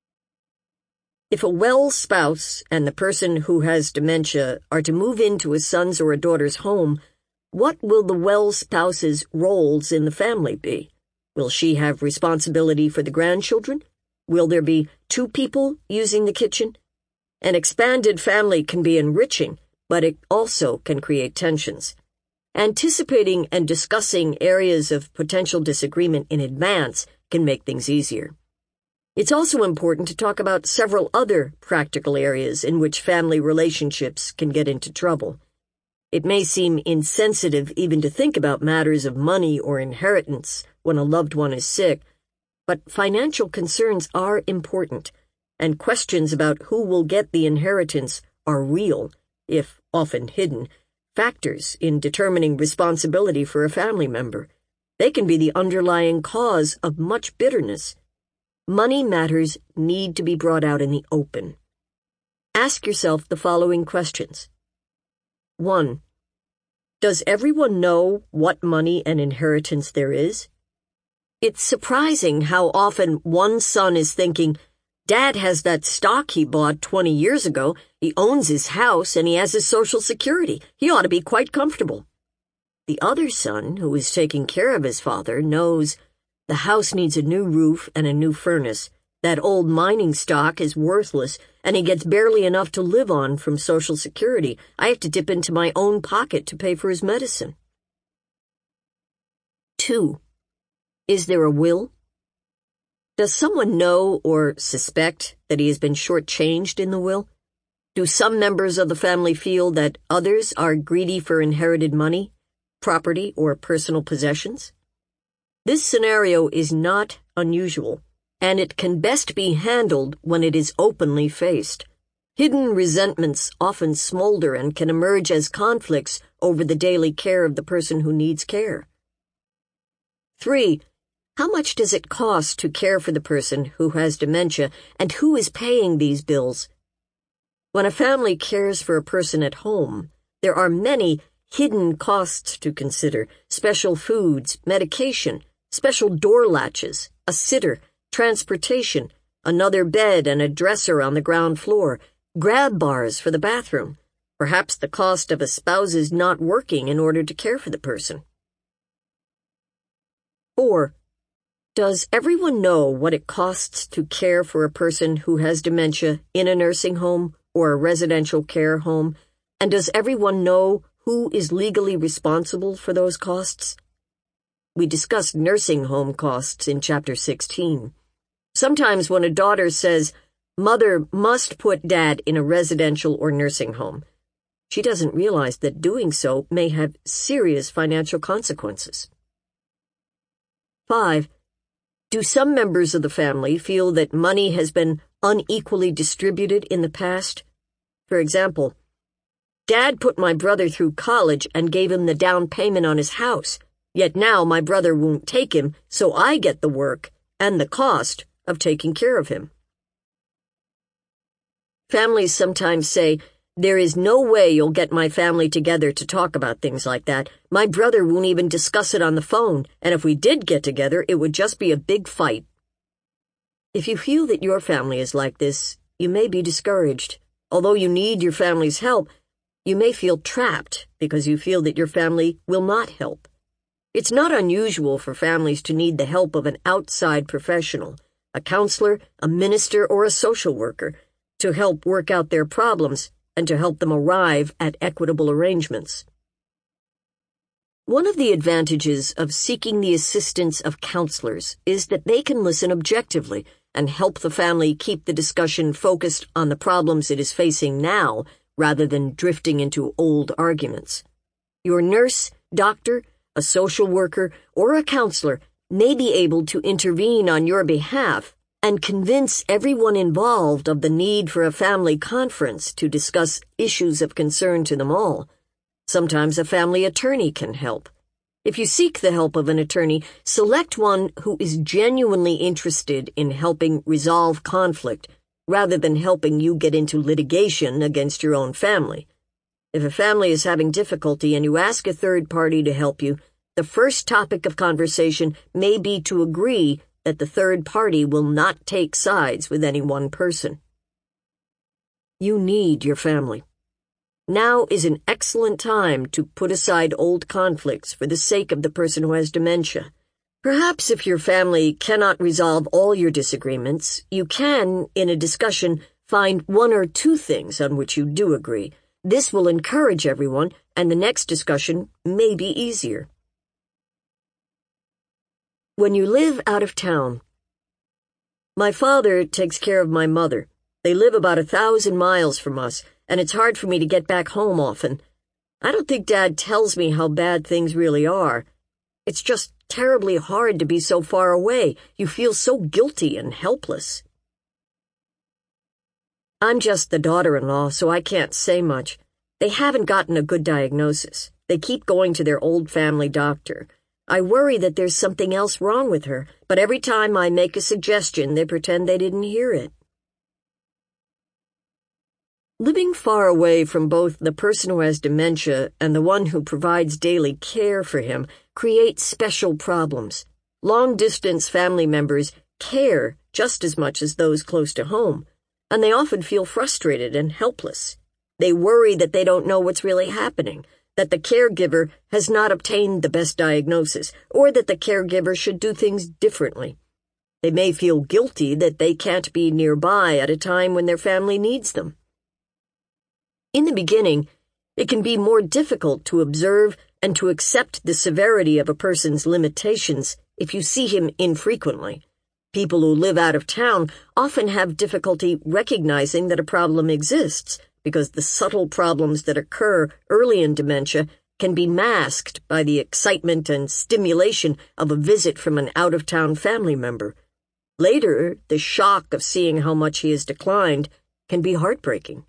If a well spouse and the person who has dementia are to move into a son's or a daughter's home, what will the well spouse's roles in the family be? Will she have responsibility for the grandchildren? Will there be 2 people using the kitchen? An expanded family can be enriching, but it also can create tensions. Anticipating and discussing areas of potential disagreement in advance can make things easier. It's also important to talk about several other practical areas in which family relationships can get into trouble. It may seem insensitive even to think about matters of money or inheritance when a loved one is sick, but financial concerns are important, and questions about who will get the inheritance are real, if often hidden, factors in determining responsibility for a family member. They can be the underlying cause of much bitterness. Money matters need to be brought out in the open. Ask yourself the following questions. 1. Does everyone know what money and inheritance there is? It's surprising how often one son is thinking, Dad has that stock he bought 20 years ago, he owns his house, and he has his Social Security. He ought to be quite comfortable. The other son, who is taking care of his father, knows the house needs a new roof and a new furnace. That old mining stock is worthless, and he gets barely enough to live on from Social Security. I have to dip into my own pocket to pay for his medicine. 2. Is there a will? Does someone know or suspect that he has been shortchanged in the will? Do some members of the family feel that others are greedy for inherited money, property, or personal possessions? This scenario is not unusual, and it can best be handled when it is openly faced. Hidden resentments often smolder and can emerge as conflicts over the daily care of the person who needs care. 3. How much does it cost to care for the person who has dementia, and who is paying these bills? When a family cares for a person at home, there are many hidden costs to consider: special foods, medication, special door latches, a sitter, transportation, another bed and a dresser on the ground floor, grab bars for the bathroom, perhaps the cost of a spouse's not working in order to care for the person. 4. Does everyone know what it costs to care for a person who has dementia in a nursing home or a residential care home, and does everyone know who is legally responsible for those costs? We discussed nursing home costs in Chapter 16. Sometimes when a daughter says, "Mother must put Dad in a residential or nursing home," she doesn't realize that doing so may have serious financial consequences. 5. Do some members of the family feel that money has been unequally distributed in the past? For example, Dad put my brother through college and gave him the down payment on his house, yet now my brother won't take him, so I get the work and the cost of taking care of him. Families sometimes say, "There is no way you'll get my family together to talk about things like that. My brother won't even discuss it on the phone, and if we did get together, it would just be a big fight." If you feel that your family is like this, you may be discouraged. Although you need your family's help, you may feel trapped because you feel that your family will not help. It's not unusual for families to need the help of an outside professional, a counselor, a minister, or a social worker, to help work out their problems and to help them arrive at equitable arrangements. One of the advantages of seeking the assistance of counselors is that they can listen objectively and help the family keep the discussion focused on the problems it is facing now, rather than drifting into old arguments. Your nurse, doctor, a social worker, or a counselor may be able to intervene on your behalf and convince everyone involved of the need for a family conference to discuss issues of concern to them all. Sometimes a family attorney can help. If you seek the help of an attorney, select one who is genuinely interested in helping resolve conflict, rather than helping you get into litigation against your own family. If a family is having difficulty and you ask a third party to help you, the first topic of conversation may be to agree that the third party will not take sides with any one person. You need your family. Now is an excellent time to put aside old conflicts for the sake of the person who has dementia. Perhaps if your family cannot resolve all your disagreements, you can, in a discussion, find one or two things on which you do agree. This will encourage everyone, and the next discussion may be easier. When you live out of town. My father takes care of my mother. They live about 1,000 miles from us, and it's hard for me to get back home often. I don't think Dad tells me how bad things really are. It's just terribly hard to be so far away. You feel so guilty and helpless. I'm just the daughter-in-law, so I can't say much. They haven't gotten a good diagnosis. They keep going to their old family doctor. I worry that there's something else wrong with her, but every time I make a suggestion, they pretend they didn't hear it. Living far away from both the person who has dementia and the one who provides daily care for him creates special problems. Long-distance family members care just as much as those close to home, and they often feel frustrated and helpless. They worry that they don't know what's really happening. that the caregiver has not obtained the best diagnosis, or that the caregiver should do things differently. They may feel guilty that they can't be nearby at a time when their family needs them. In the beginning, it can be more difficult to observe and to accept the severity of a person's limitations if you see him infrequently. People who live out of town often have difficulty recognizing that a problem exists, because the subtle problems that occur early in dementia can be masked by the excitement and stimulation of a visit from an out-of-town family member. Later, the shock of seeing how much he has declined can be heartbreaking.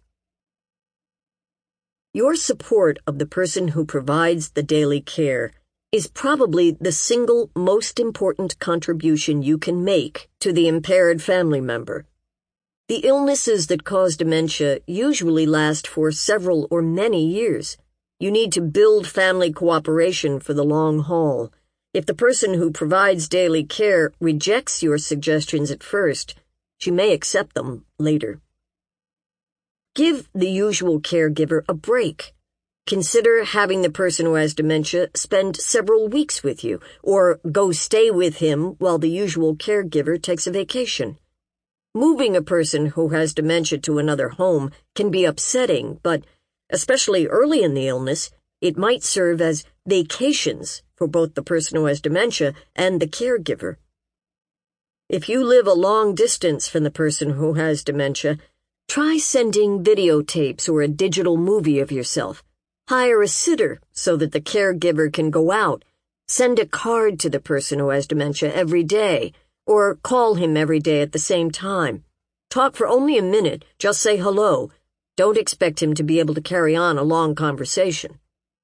Your support of the person who provides the daily care is probably the single most important contribution you can make to the impaired family member. The illnesses that cause dementia usually last for several or many years. You need to build family cooperation for the long haul. If the person who provides daily care rejects your suggestions at first, she may accept them later. Give the usual caregiver a break. Consider having the person who has dementia spend several weeks with you, or go stay with him while the usual caregiver takes a vacation. Moving a person who has dementia to another home can be upsetting, but especially early in the illness, it might serve as vacations for both the person who has dementia and the caregiver. If you live a long distance from the person who has dementia, try sending videotapes or a digital movie of yourself. Hire a sitter so that the caregiver can go out. Send a card to the person who has dementia every day, or call him every day at the same time. Talk for only a minute, just say hello. Don't expect him to be able to carry on a long conversation.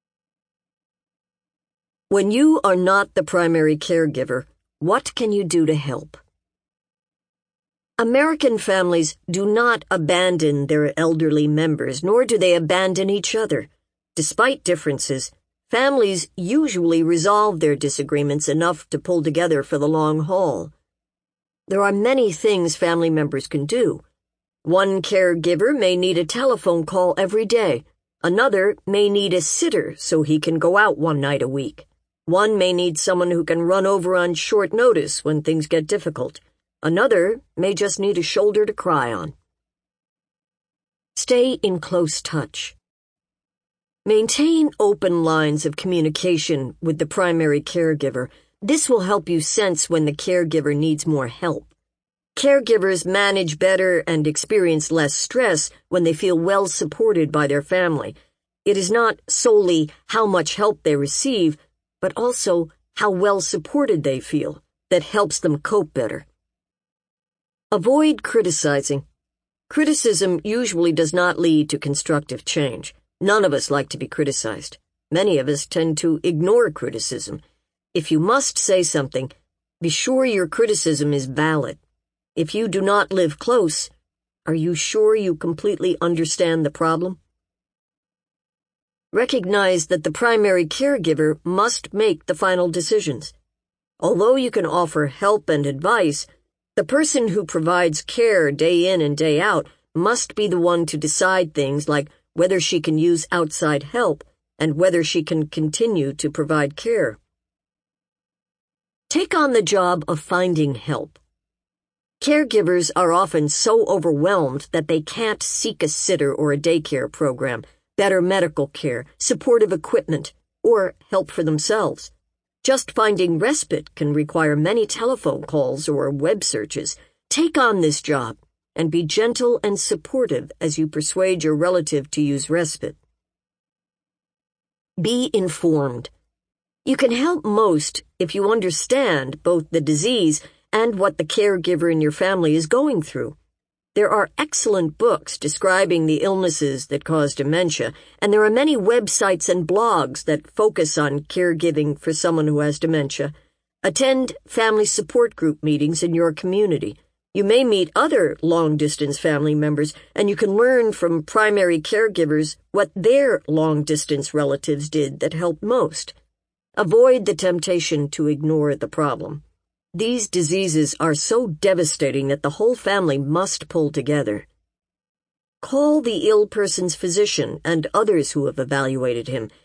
When you are not the primary caregiver, what can you do to help? American families do not abandon their elderly members, nor do they abandon each other. Despite differences, families usually resolve their disagreements enough to pull together for the long haul. There are many things family members can do. One caregiver may need a telephone call every day. Another may need a sitter so he can go out one night a week. One may need someone who can run over on short notice when things get difficult. Another may just need a shoulder to cry on. Stay in close touch. Maintain open lines of communication with the primary caregiver. This will help you sense when the caregiver needs more help. Caregivers manage better and experience less stress when they feel well supported by their family. It is not solely how much help they receive, but also how well supported they feel that helps them cope better. Avoid criticizing. Criticism usually does not lead to constructive change. None of us like to be criticized. Many of us tend to ignore criticism. If you must say something, be sure your criticism is valid. If you do not live close, are you sure you completely understand the problem? Recognize that the primary caregiver must make the final decisions. Although you can offer help and advice, the person who provides care day in and day out must be the one to decide things like whether she can use outside help and whether she can continue to provide care. Take on the job of finding help. Caregivers are often so overwhelmed that they can't seek a sitter or a daycare program, better medical care, supportive equipment, or help for themselves. Just finding respite can require many telephone calls or web searches. Take on this job and be gentle and supportive as you persuade your relative to use respite. Be informed. You can help most if you understand both the disease and what the caregiver in your family is going through. There are excellent books describing the illnesses that cause dementia, and there are many websites and blogs that focus on caregiving for someone who has dementia. Attend family support group meetings in your community. You may meet other long-distance family members, and you can learn from primary caregivers what their long-distance relatives did that helped most. Avoid the temptation to ignore the problem. These diseases are so devastating that the whole family must pull together. Call the ill person's physician and others who have evaluated him.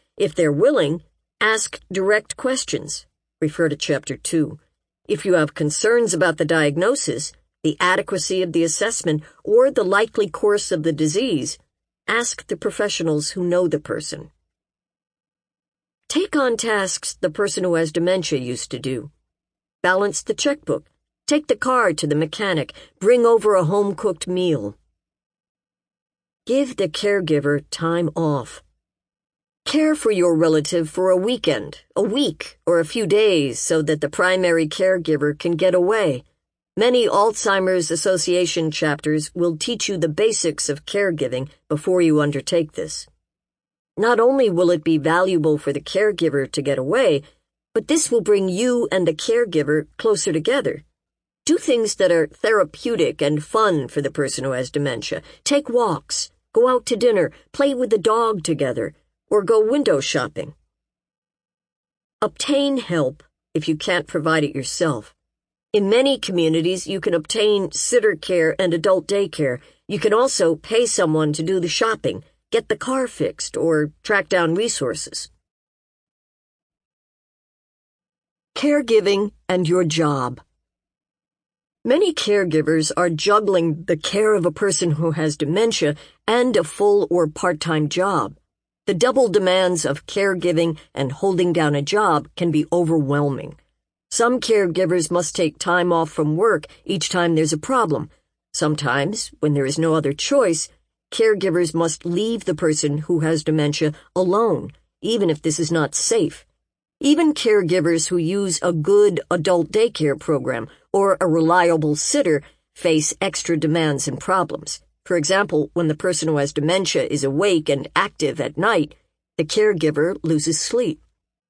If they're willing, ask direct questions. Refer to Chapter 2. If you have concerns about the diagnosis, the adequacy of the assessment, or the likely course of the disease, ask the professionals who know the person. Take on tasks the person who has dementia used to do. Balance the checkbook. Take the car to the mechanic. Bring over a home-cooked meal. Give the caregiver time off. Care for your relative for a weekend, a week, or a few days so that the primary caregiver can get away. Many Alzheimer's Association chapters will teach you the basics of caregiving before you undertake this. Not only will it be valuable for the caregiver to get away, but this will bring you and the caregiver closer together. Do things that are therapeutic and fun for the person who has dementia. Take walks, go out to dinner, play with the dog together, or go window shopping. Obtain help if you can't provide it yourself. In many communities, you can obtain sitter care and adult daycare. You can also pay someone to do the shopping, get the car fixed, or track down resources. Caregiving and your job. Many caregivers are juggling the care of a person who has dementia and a full or part-time job. The double demands of caregiving and holding down a job can be overwhelming. Some caregivers must take time off from work each time there's a problem. Sometimes, when there is no other choice, caregivers must leave the person who has dementia alone, even if this is not safe. Even caregivers who use a good adult daycare program or a reliable sitter face extra demands and problems. For example, when the person who has dementia is awake and active at night, the caregiver loses sleep.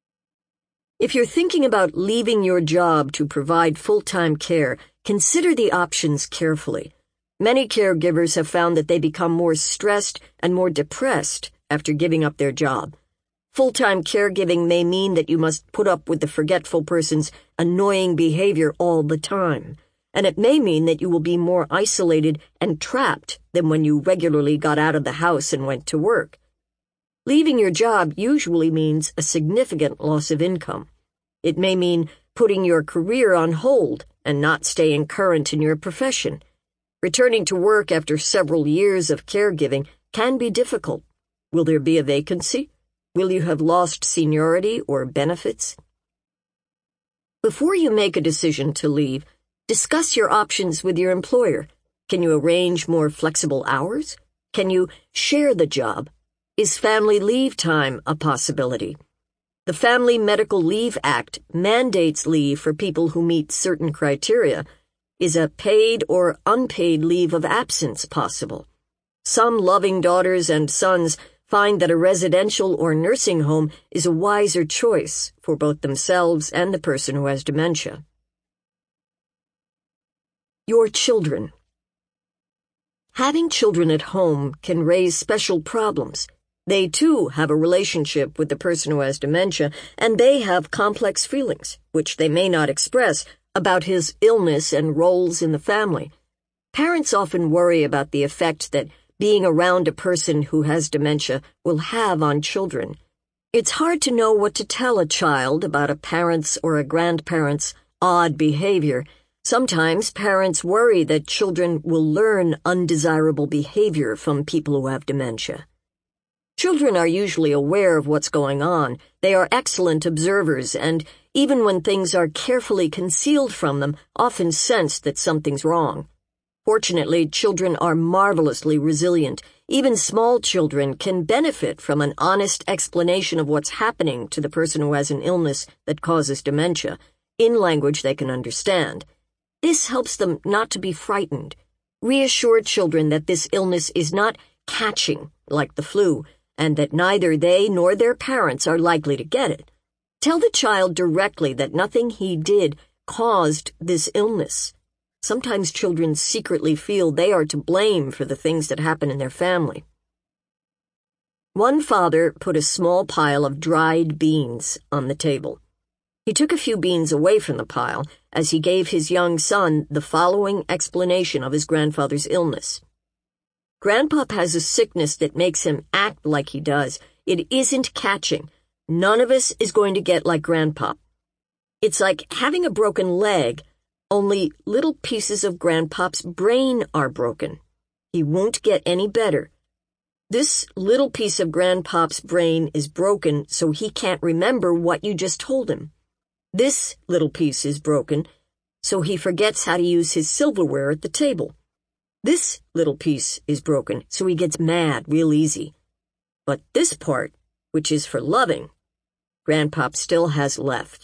If you're thinking about leaving your job to provide full-time care, consider the options carefully. Many caregivers have found that they become more stressed and more depressed after giving up their job. Full-time caregiving may mean that you must put up with the forgetful person's annoying behavior all the time, and it may mean that you will be more isolated and trapped than when you regularly got out of the house and went to work. Leaving your job usually means a significant loss of income. It may mean putting your career on hold and not staying current in your profession. Returning to work after several years of caregiving can be difficult. Will there be a vacancy? Will you have lost seniority or benefits? Before you make a decision to leave, discuss your options with your employer. Can you arrange more flexible hours? Can you share the job? Is family leave time a possibility? The Family Medical Leave Act mandates leave for people who meet certain criteria. Is a paid or unpaid leave of absence possible? Some loving daughters and sons find that a residential or nursing home is a wiser choice for both themselves and the person who has dementia. Your children. Having children at home can raise special problems. They, too, have a relationship with the person who has dementia, and they have complex feelings, which they may not express, about his illness and roles in the family. Parents often worry about the effect that being around a person who has dementia will have on children. It's hard to know what to tell a child about a parent's or a grandparent's odd behavior. Sometimes parents worry that children will learn undesirable behavior from people who have dementia. Children are usually aware of what's going on. They are excellent observers, and even when things are carefully concealed from them, often sense that something's wrong. Fortunately, children are marvelously resilient. Even small children can benefit from an honest explanation of what's happening to the person who has an illness that causes dementia, in language they can understand. This helps them not to be frightened. Reassure children that this illness is not catching, like the flu, and that neither they nor their parents are likely to get it. Tell the child directly that nothing he did caused this illness. Sometimes children secretly feel they are to blame for the things that happen in their family. One father put a small pile of dried beans on the table. He took a few beans away from the pile as he gave his young son the following explanation of his grandfather's illness. Grandpop has a sickness that makes him act like he does. It isn't catching. None of us is going to get like Grandpop. It's like having a broken leg, only little pieces of Grandpop's brain are broken. He won't get any better. This little piece of Grandpop's brain is broken, so he can't remember what you just told him. This little piece is broken, so he forgets how to use his silverware at the table. This little piece is broken, so he gets mad real easy. But this part, which is for loving, Grandpop still has left.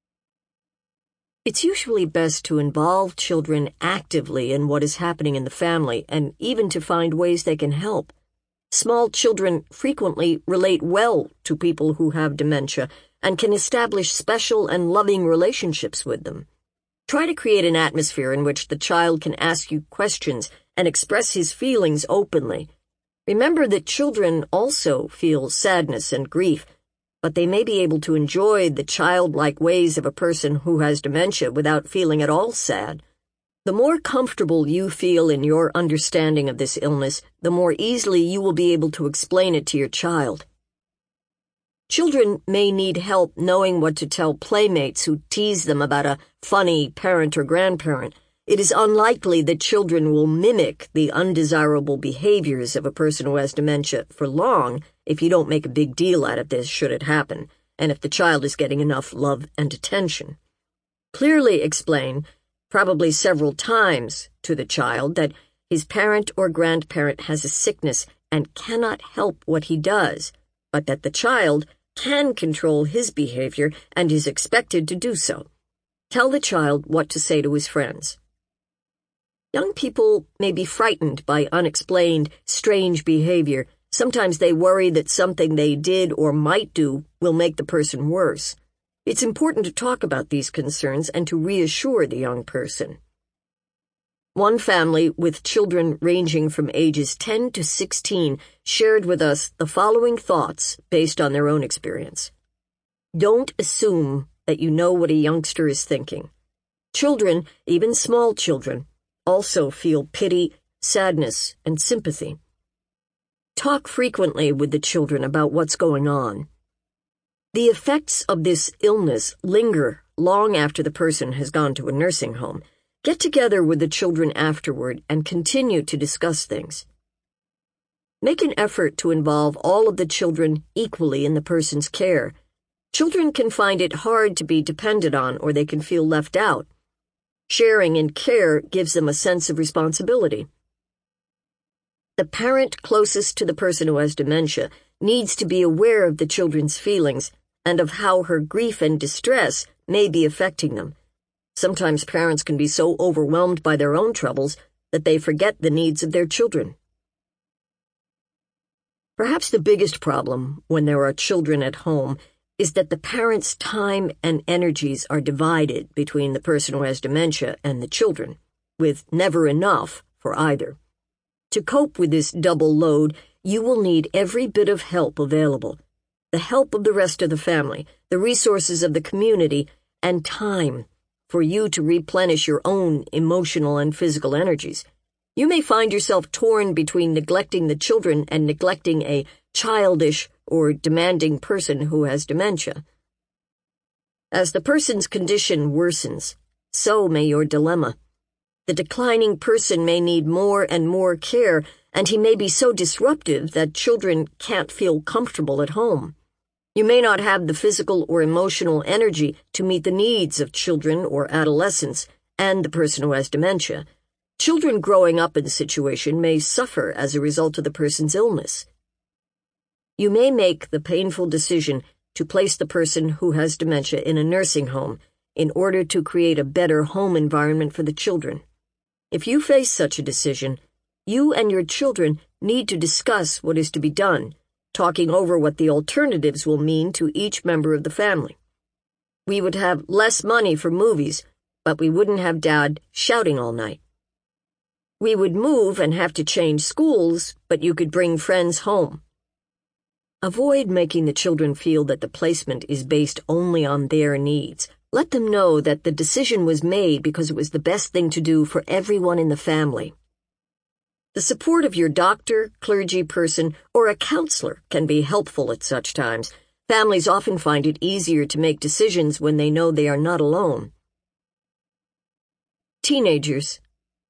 It's usually best to involve children actively in what is happening in the family and even to find ways they can help. Small children frequently relate well to people who have dementia and can establish special and loving relationships with them. Try to create an atmosphere in which the child can ask you questions and express his feelings openly. Remember that children also feel sadness and grief, but they may be able to enjoy the childlike ways of a person who has dementia without feeling at all sad. The more comfortable you feel in your understanding of this illness, the more easily you will be able to explain it to your child. Children may need help knowing what to tell playmates who tease them about a funny parent or grandparent. It is unlikely that children will mimic the undesirable behaviors of a person who has dementia for long if you don't make a big deal out of this should it happen, and if the child is getting enough love and attention. Clearly explain, probably several times, to the child that his parent or grandparent has a sickness and cannot help what he does, but that the child can control his behavior and is expected to do so. Tell the child what to say to his friends. Young people may be frightened by unexplained, strange behavior. Sometimes they worry that something they did or might do will make the person worse. It's important to talk about these concerns and to reassure the young person. One family with children ranging from ages 10 to 16 shared with us the following thoughts based on their own experience. Don't assume that you know what a youngster is thinking. Children, even small children, also feel pity, sadness, and sympathy. Talk frequently with the children about what's going on. The effects of this illness linger long after the person has gone to a nursing home. Get together with the children afterward and continue to discuss things. Make an effort to involve all of the children equally in the person's care. Children can find it hard to be depended on, or they can feel left out. Sharing in care gives them a sense of responsibility. The parent closest to the person who has dementia needs to be aware of the children's feelings and of how her grief and distress may be affecting them. Sometimes parents can be so overwhelmed by their own troubles that they forget the needs of their children. Perhaps the biggest problem when there are children at home is that the parents' time and energies are divided between the person who has dementia and the children, with never enough for either. To cope with this double load, you will need every bit of help available. The help of the rest of the family, the resources of the community, and time for you to replenish your own emotional and physical energies. You may find yourself torn between neglecting the children and neglecting a childish or demanding person who has dementia. As the person's condition worsens, so may your dilemma. The declining person may need more and more care, and he may be so disruptive that children can't feel comfortable at home. You may not have the physical or emotional energy to meet the needs of children or adolescents and the person who has dementia. Children growing up in the situation may suffer as a result of the person's illness. You may make the painful decision to place the person who has dementia in a nursing home in order to create a better home environment for the children. If you face such a decision, you and your children need to discuss what is to be done, talking over what the alternatives will mean to each member of the family. We would have less money for movies, but we wouldn't have Dad shouting all night. We would move and have to change schools, but you could bring friends home. Avoid making the children feel that the placement is based only on their needs. Let them know that the decision was made because it was the best thing to do for everyone in the family. The support of your doctor, clergy person, or a counselor can be helpful at such times. Families often find it easier to make decisions when they know they are not alone. Teenagers.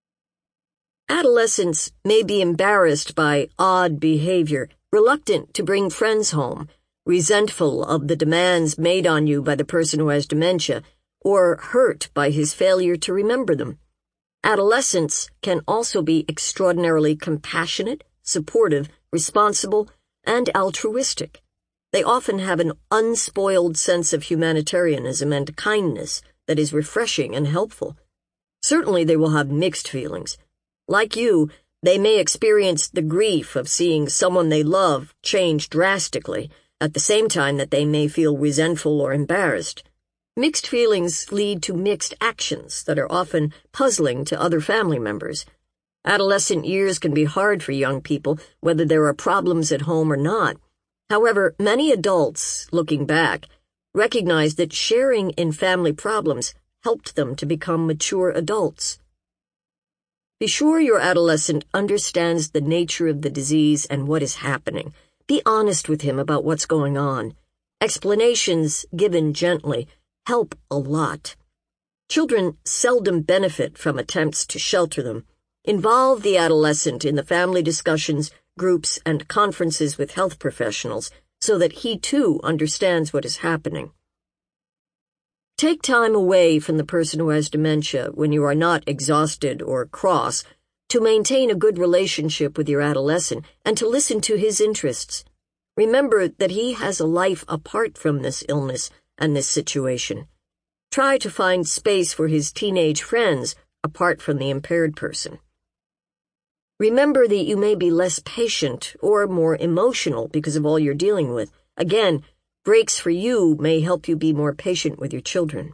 Adolescents may be embarrassed by odd behavior, reluctant to bring friends home, resentful of the demands made on you by the person who has dementia, or hurt by his failure to remember them. Adolescents can also be extraordinarily compassionate, supportive, responsible, and altruistic. They often have an unspoiled sense of humanitarianism and kindness that is refreshing and helpful. Certainly they will have mixed feelings. Like you, they may experience the grief of seeing someone they love change drastically, at the same time that they may feel resentful or embarrassed. Mixed feelings lead to mixed actions that are often puzzling to other family members. Adolescent years can be hard for young people, whether there are problems at home or not. However, many adults, looking back, recognize that sharing in family problems helped them to become mature adults. Be sure your adolescent understands the nature of the disease and what is happening. Be honest with him about what's going on. Explanations given gently help a lot. Children seldom benefit from attempts to shelter them. Involve the adolescent in the family discussions, groups, and conferences with health professionals so that he too understands what is happening. Take time away from the person who has dementia when you are not exhausted or cross to maintain a good relationship with your adolescent and to listen to his interests. Remember that he has a life apart from this illness and this situation. Try to find space for his teenage friends apart from the impaired person. Remember that you may be less patient or more emotional because of all you're dealing with. Again, breaks for you may help you be more patient with your children.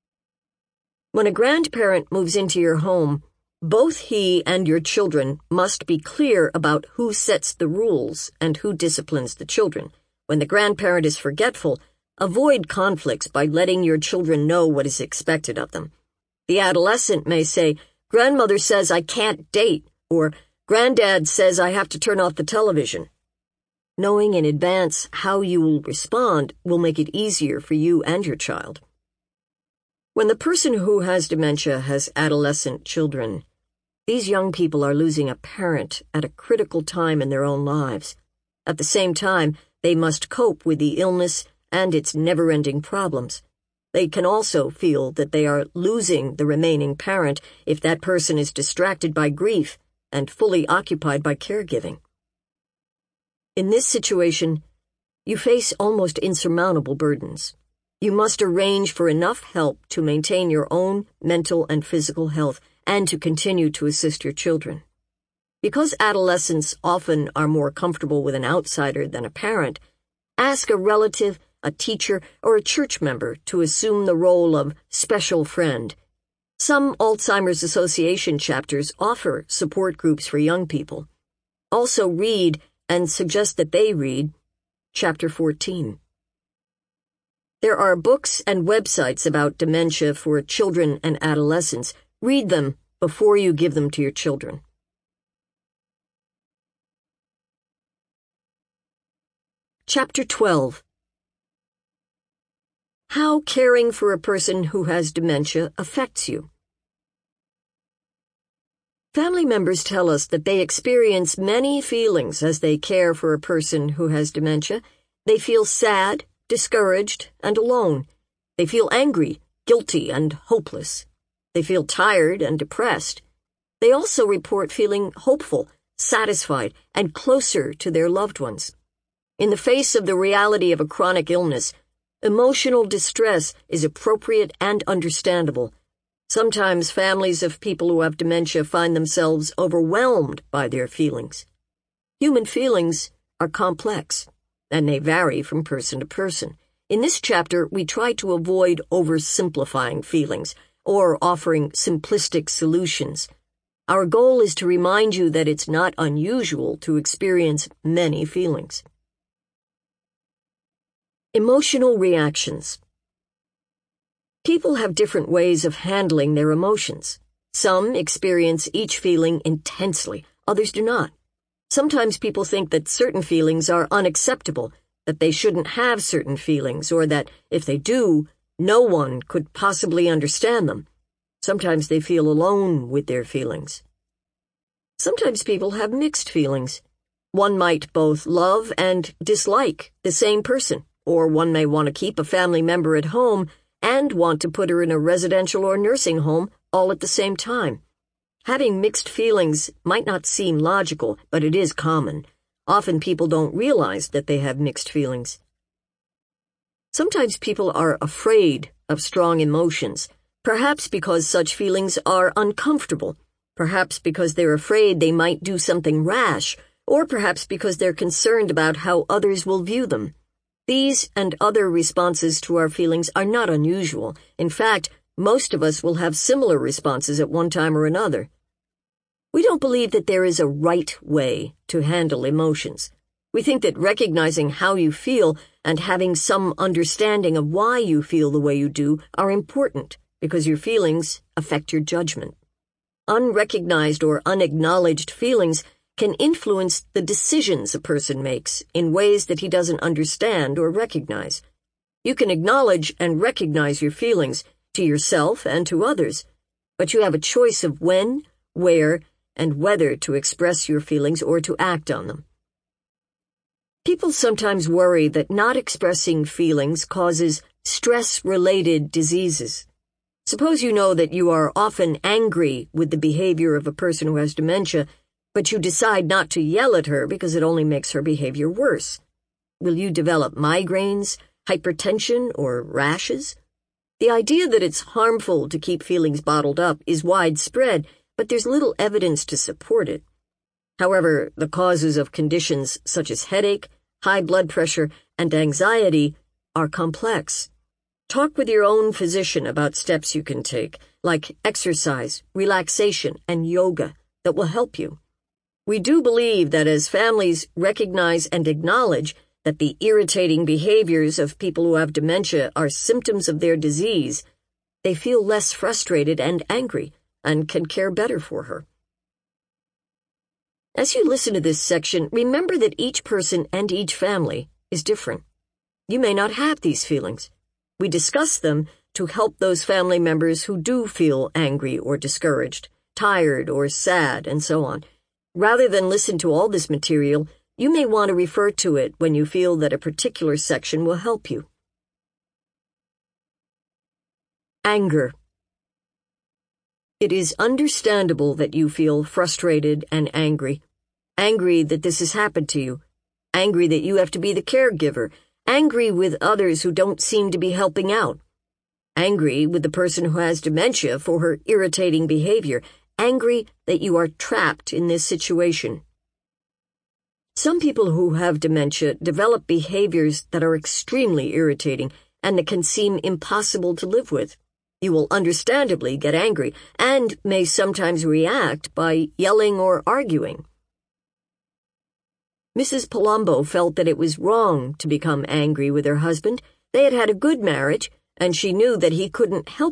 When a grandparent moves into your home, both he and your children must be clear about who sets the rules and who disciplines the children. When the grandparent is forgetful, avoid conflicts by letting your children know what is expected of them. The adolescent may say, "Grandmother says I can't date," or "Granddad says I have to turn off the television." Knowing in advance how you will respond will make it easier for you and your child. When the person who has dementia has adolescent children, these young people are losing a parent at a critical time in their own lives. At the same time, they must cope with the illness and its never-ending problems. They can also feel that they are losing the remaining parent if that person is distracted by grief and fully occupied by caregiving. In this situation, you face almost insurmountable burdens. You must arrange for enough help to maintain your own mental and physical health and to continue to assist your children. Because adolescents often are more comfortable with an outsider than a parent, ask a relative, a teacher, or a church member to assume the role of special friend. Some Alzheimer's Association chapters offer support groups for young people. Also read and suggest that they read Chapter 14. There are books and websites about dementia for children and adolescents. Read them before you give them to your children. Chapter 12. How caring for a person who has dementia affects you. Family members tell us that they experience many feelings as they care for a person who has dementia. They feel sad, discouraged, and alone. They feel angry, guilty, and hopeless. They feel tired and depressed. They also report feeling hopeful, satisfied, and closer to their loved ones. In the face of the reality of a chronic illness, emotional distress is appropriate and understandable. Sometimes families of people who have dementia find themselves overwhelmed by their feelings. Human feelings are complex, and they vary from person to person. In this chapter, we try to avoid oversimplifying feelings or offering simplistic solutions. Our goal is to remind you that it's not unusual to experience many feelings. Emotional reactions. People have different ways of handling their emotions. Some experience each feeling intensely, others do not. Sometimes people think that certain feelings are unacceptable, that they shouldn't have certain feelings, or that if they do, no one could possibly understand them. Sometimes they feel alone with their feelings. Sometimes people have mixed feelings. One might both love and dislike the same person, or one may want to keep a family member at home and want to put her in a residential or nursing home all at the same time. Having mixed feelings might not seem logical, but it is common. Often people don't realize that they have mixed feelings. Sometimes people are afraid of strong emotions, perhaps because such feelings are uncomfortable, perhaps because they're afraid they might do something rash, or perhaps because they're concerned about how others will view them. These and other responses to our feelings are not unusual. In fact, most of us will have similar responses at one time or another. We don't believe that there is a right way to handle emotions. We think that recognizing how you feel and having some understanding of why you feel the way you do are important, because your feelings affect your judgment. Unrecognized or unacknowledged feelings can influence the decisions a person makes in ways that he doesn't understand or recognize. You can acknowledge and recognize your feelings to yourself and to others, but you have a choice of when, where, and whether to express your feelings or to act on them. People sometimes worry that not expressing feelings causes stress-related diseases. Suppose you know that you are often angry with the behavior of a person who has dementia, but you decide not to yell at her because it only makes her behavior worse. Will you develop migraines, hypertension, or rashes? The idea that it's harmful to keep feelings bottled up is widespread, but there's little evidence to support it. However, the causes of conditions such as headache, high blood pressure, and anxiety are complex. Talk with your own physician about steps you can take, like exercise, relaxation, and yoga, that will help you. We do believe that as families recognize and acknowledge that the irritating behaviors of people who have dementia are symptoms of their disease, they feel less frustrated and angry and can care better for her. As you listen to this section, remember that each person and each family is different. You may not have these feelings. We discuss them to help those family members who do feel angry or discouraged, tired or sad, and so on. Rather than listen to all this material, you may want to refer to it when you feel that a particular section will help you. Anger. It is understandable that you feel frustrated and angry. Angry that this has happened to you. Angry that you have to be the caregiver. Angry with others who don't seem to be helping out. Angry with the person who has dementia for her irritating behavior. Angry that you are trapped in this situation. Some people who have dementia develop behaviors that are extremely irritating and that can seem impossible to live with. You will understandably get angry and may sometimes react by yelling or arguing. Mrs. Palumbo felt that it was wrong to become angry with her husband. They had had a good marriage, and she knew that he couldn't help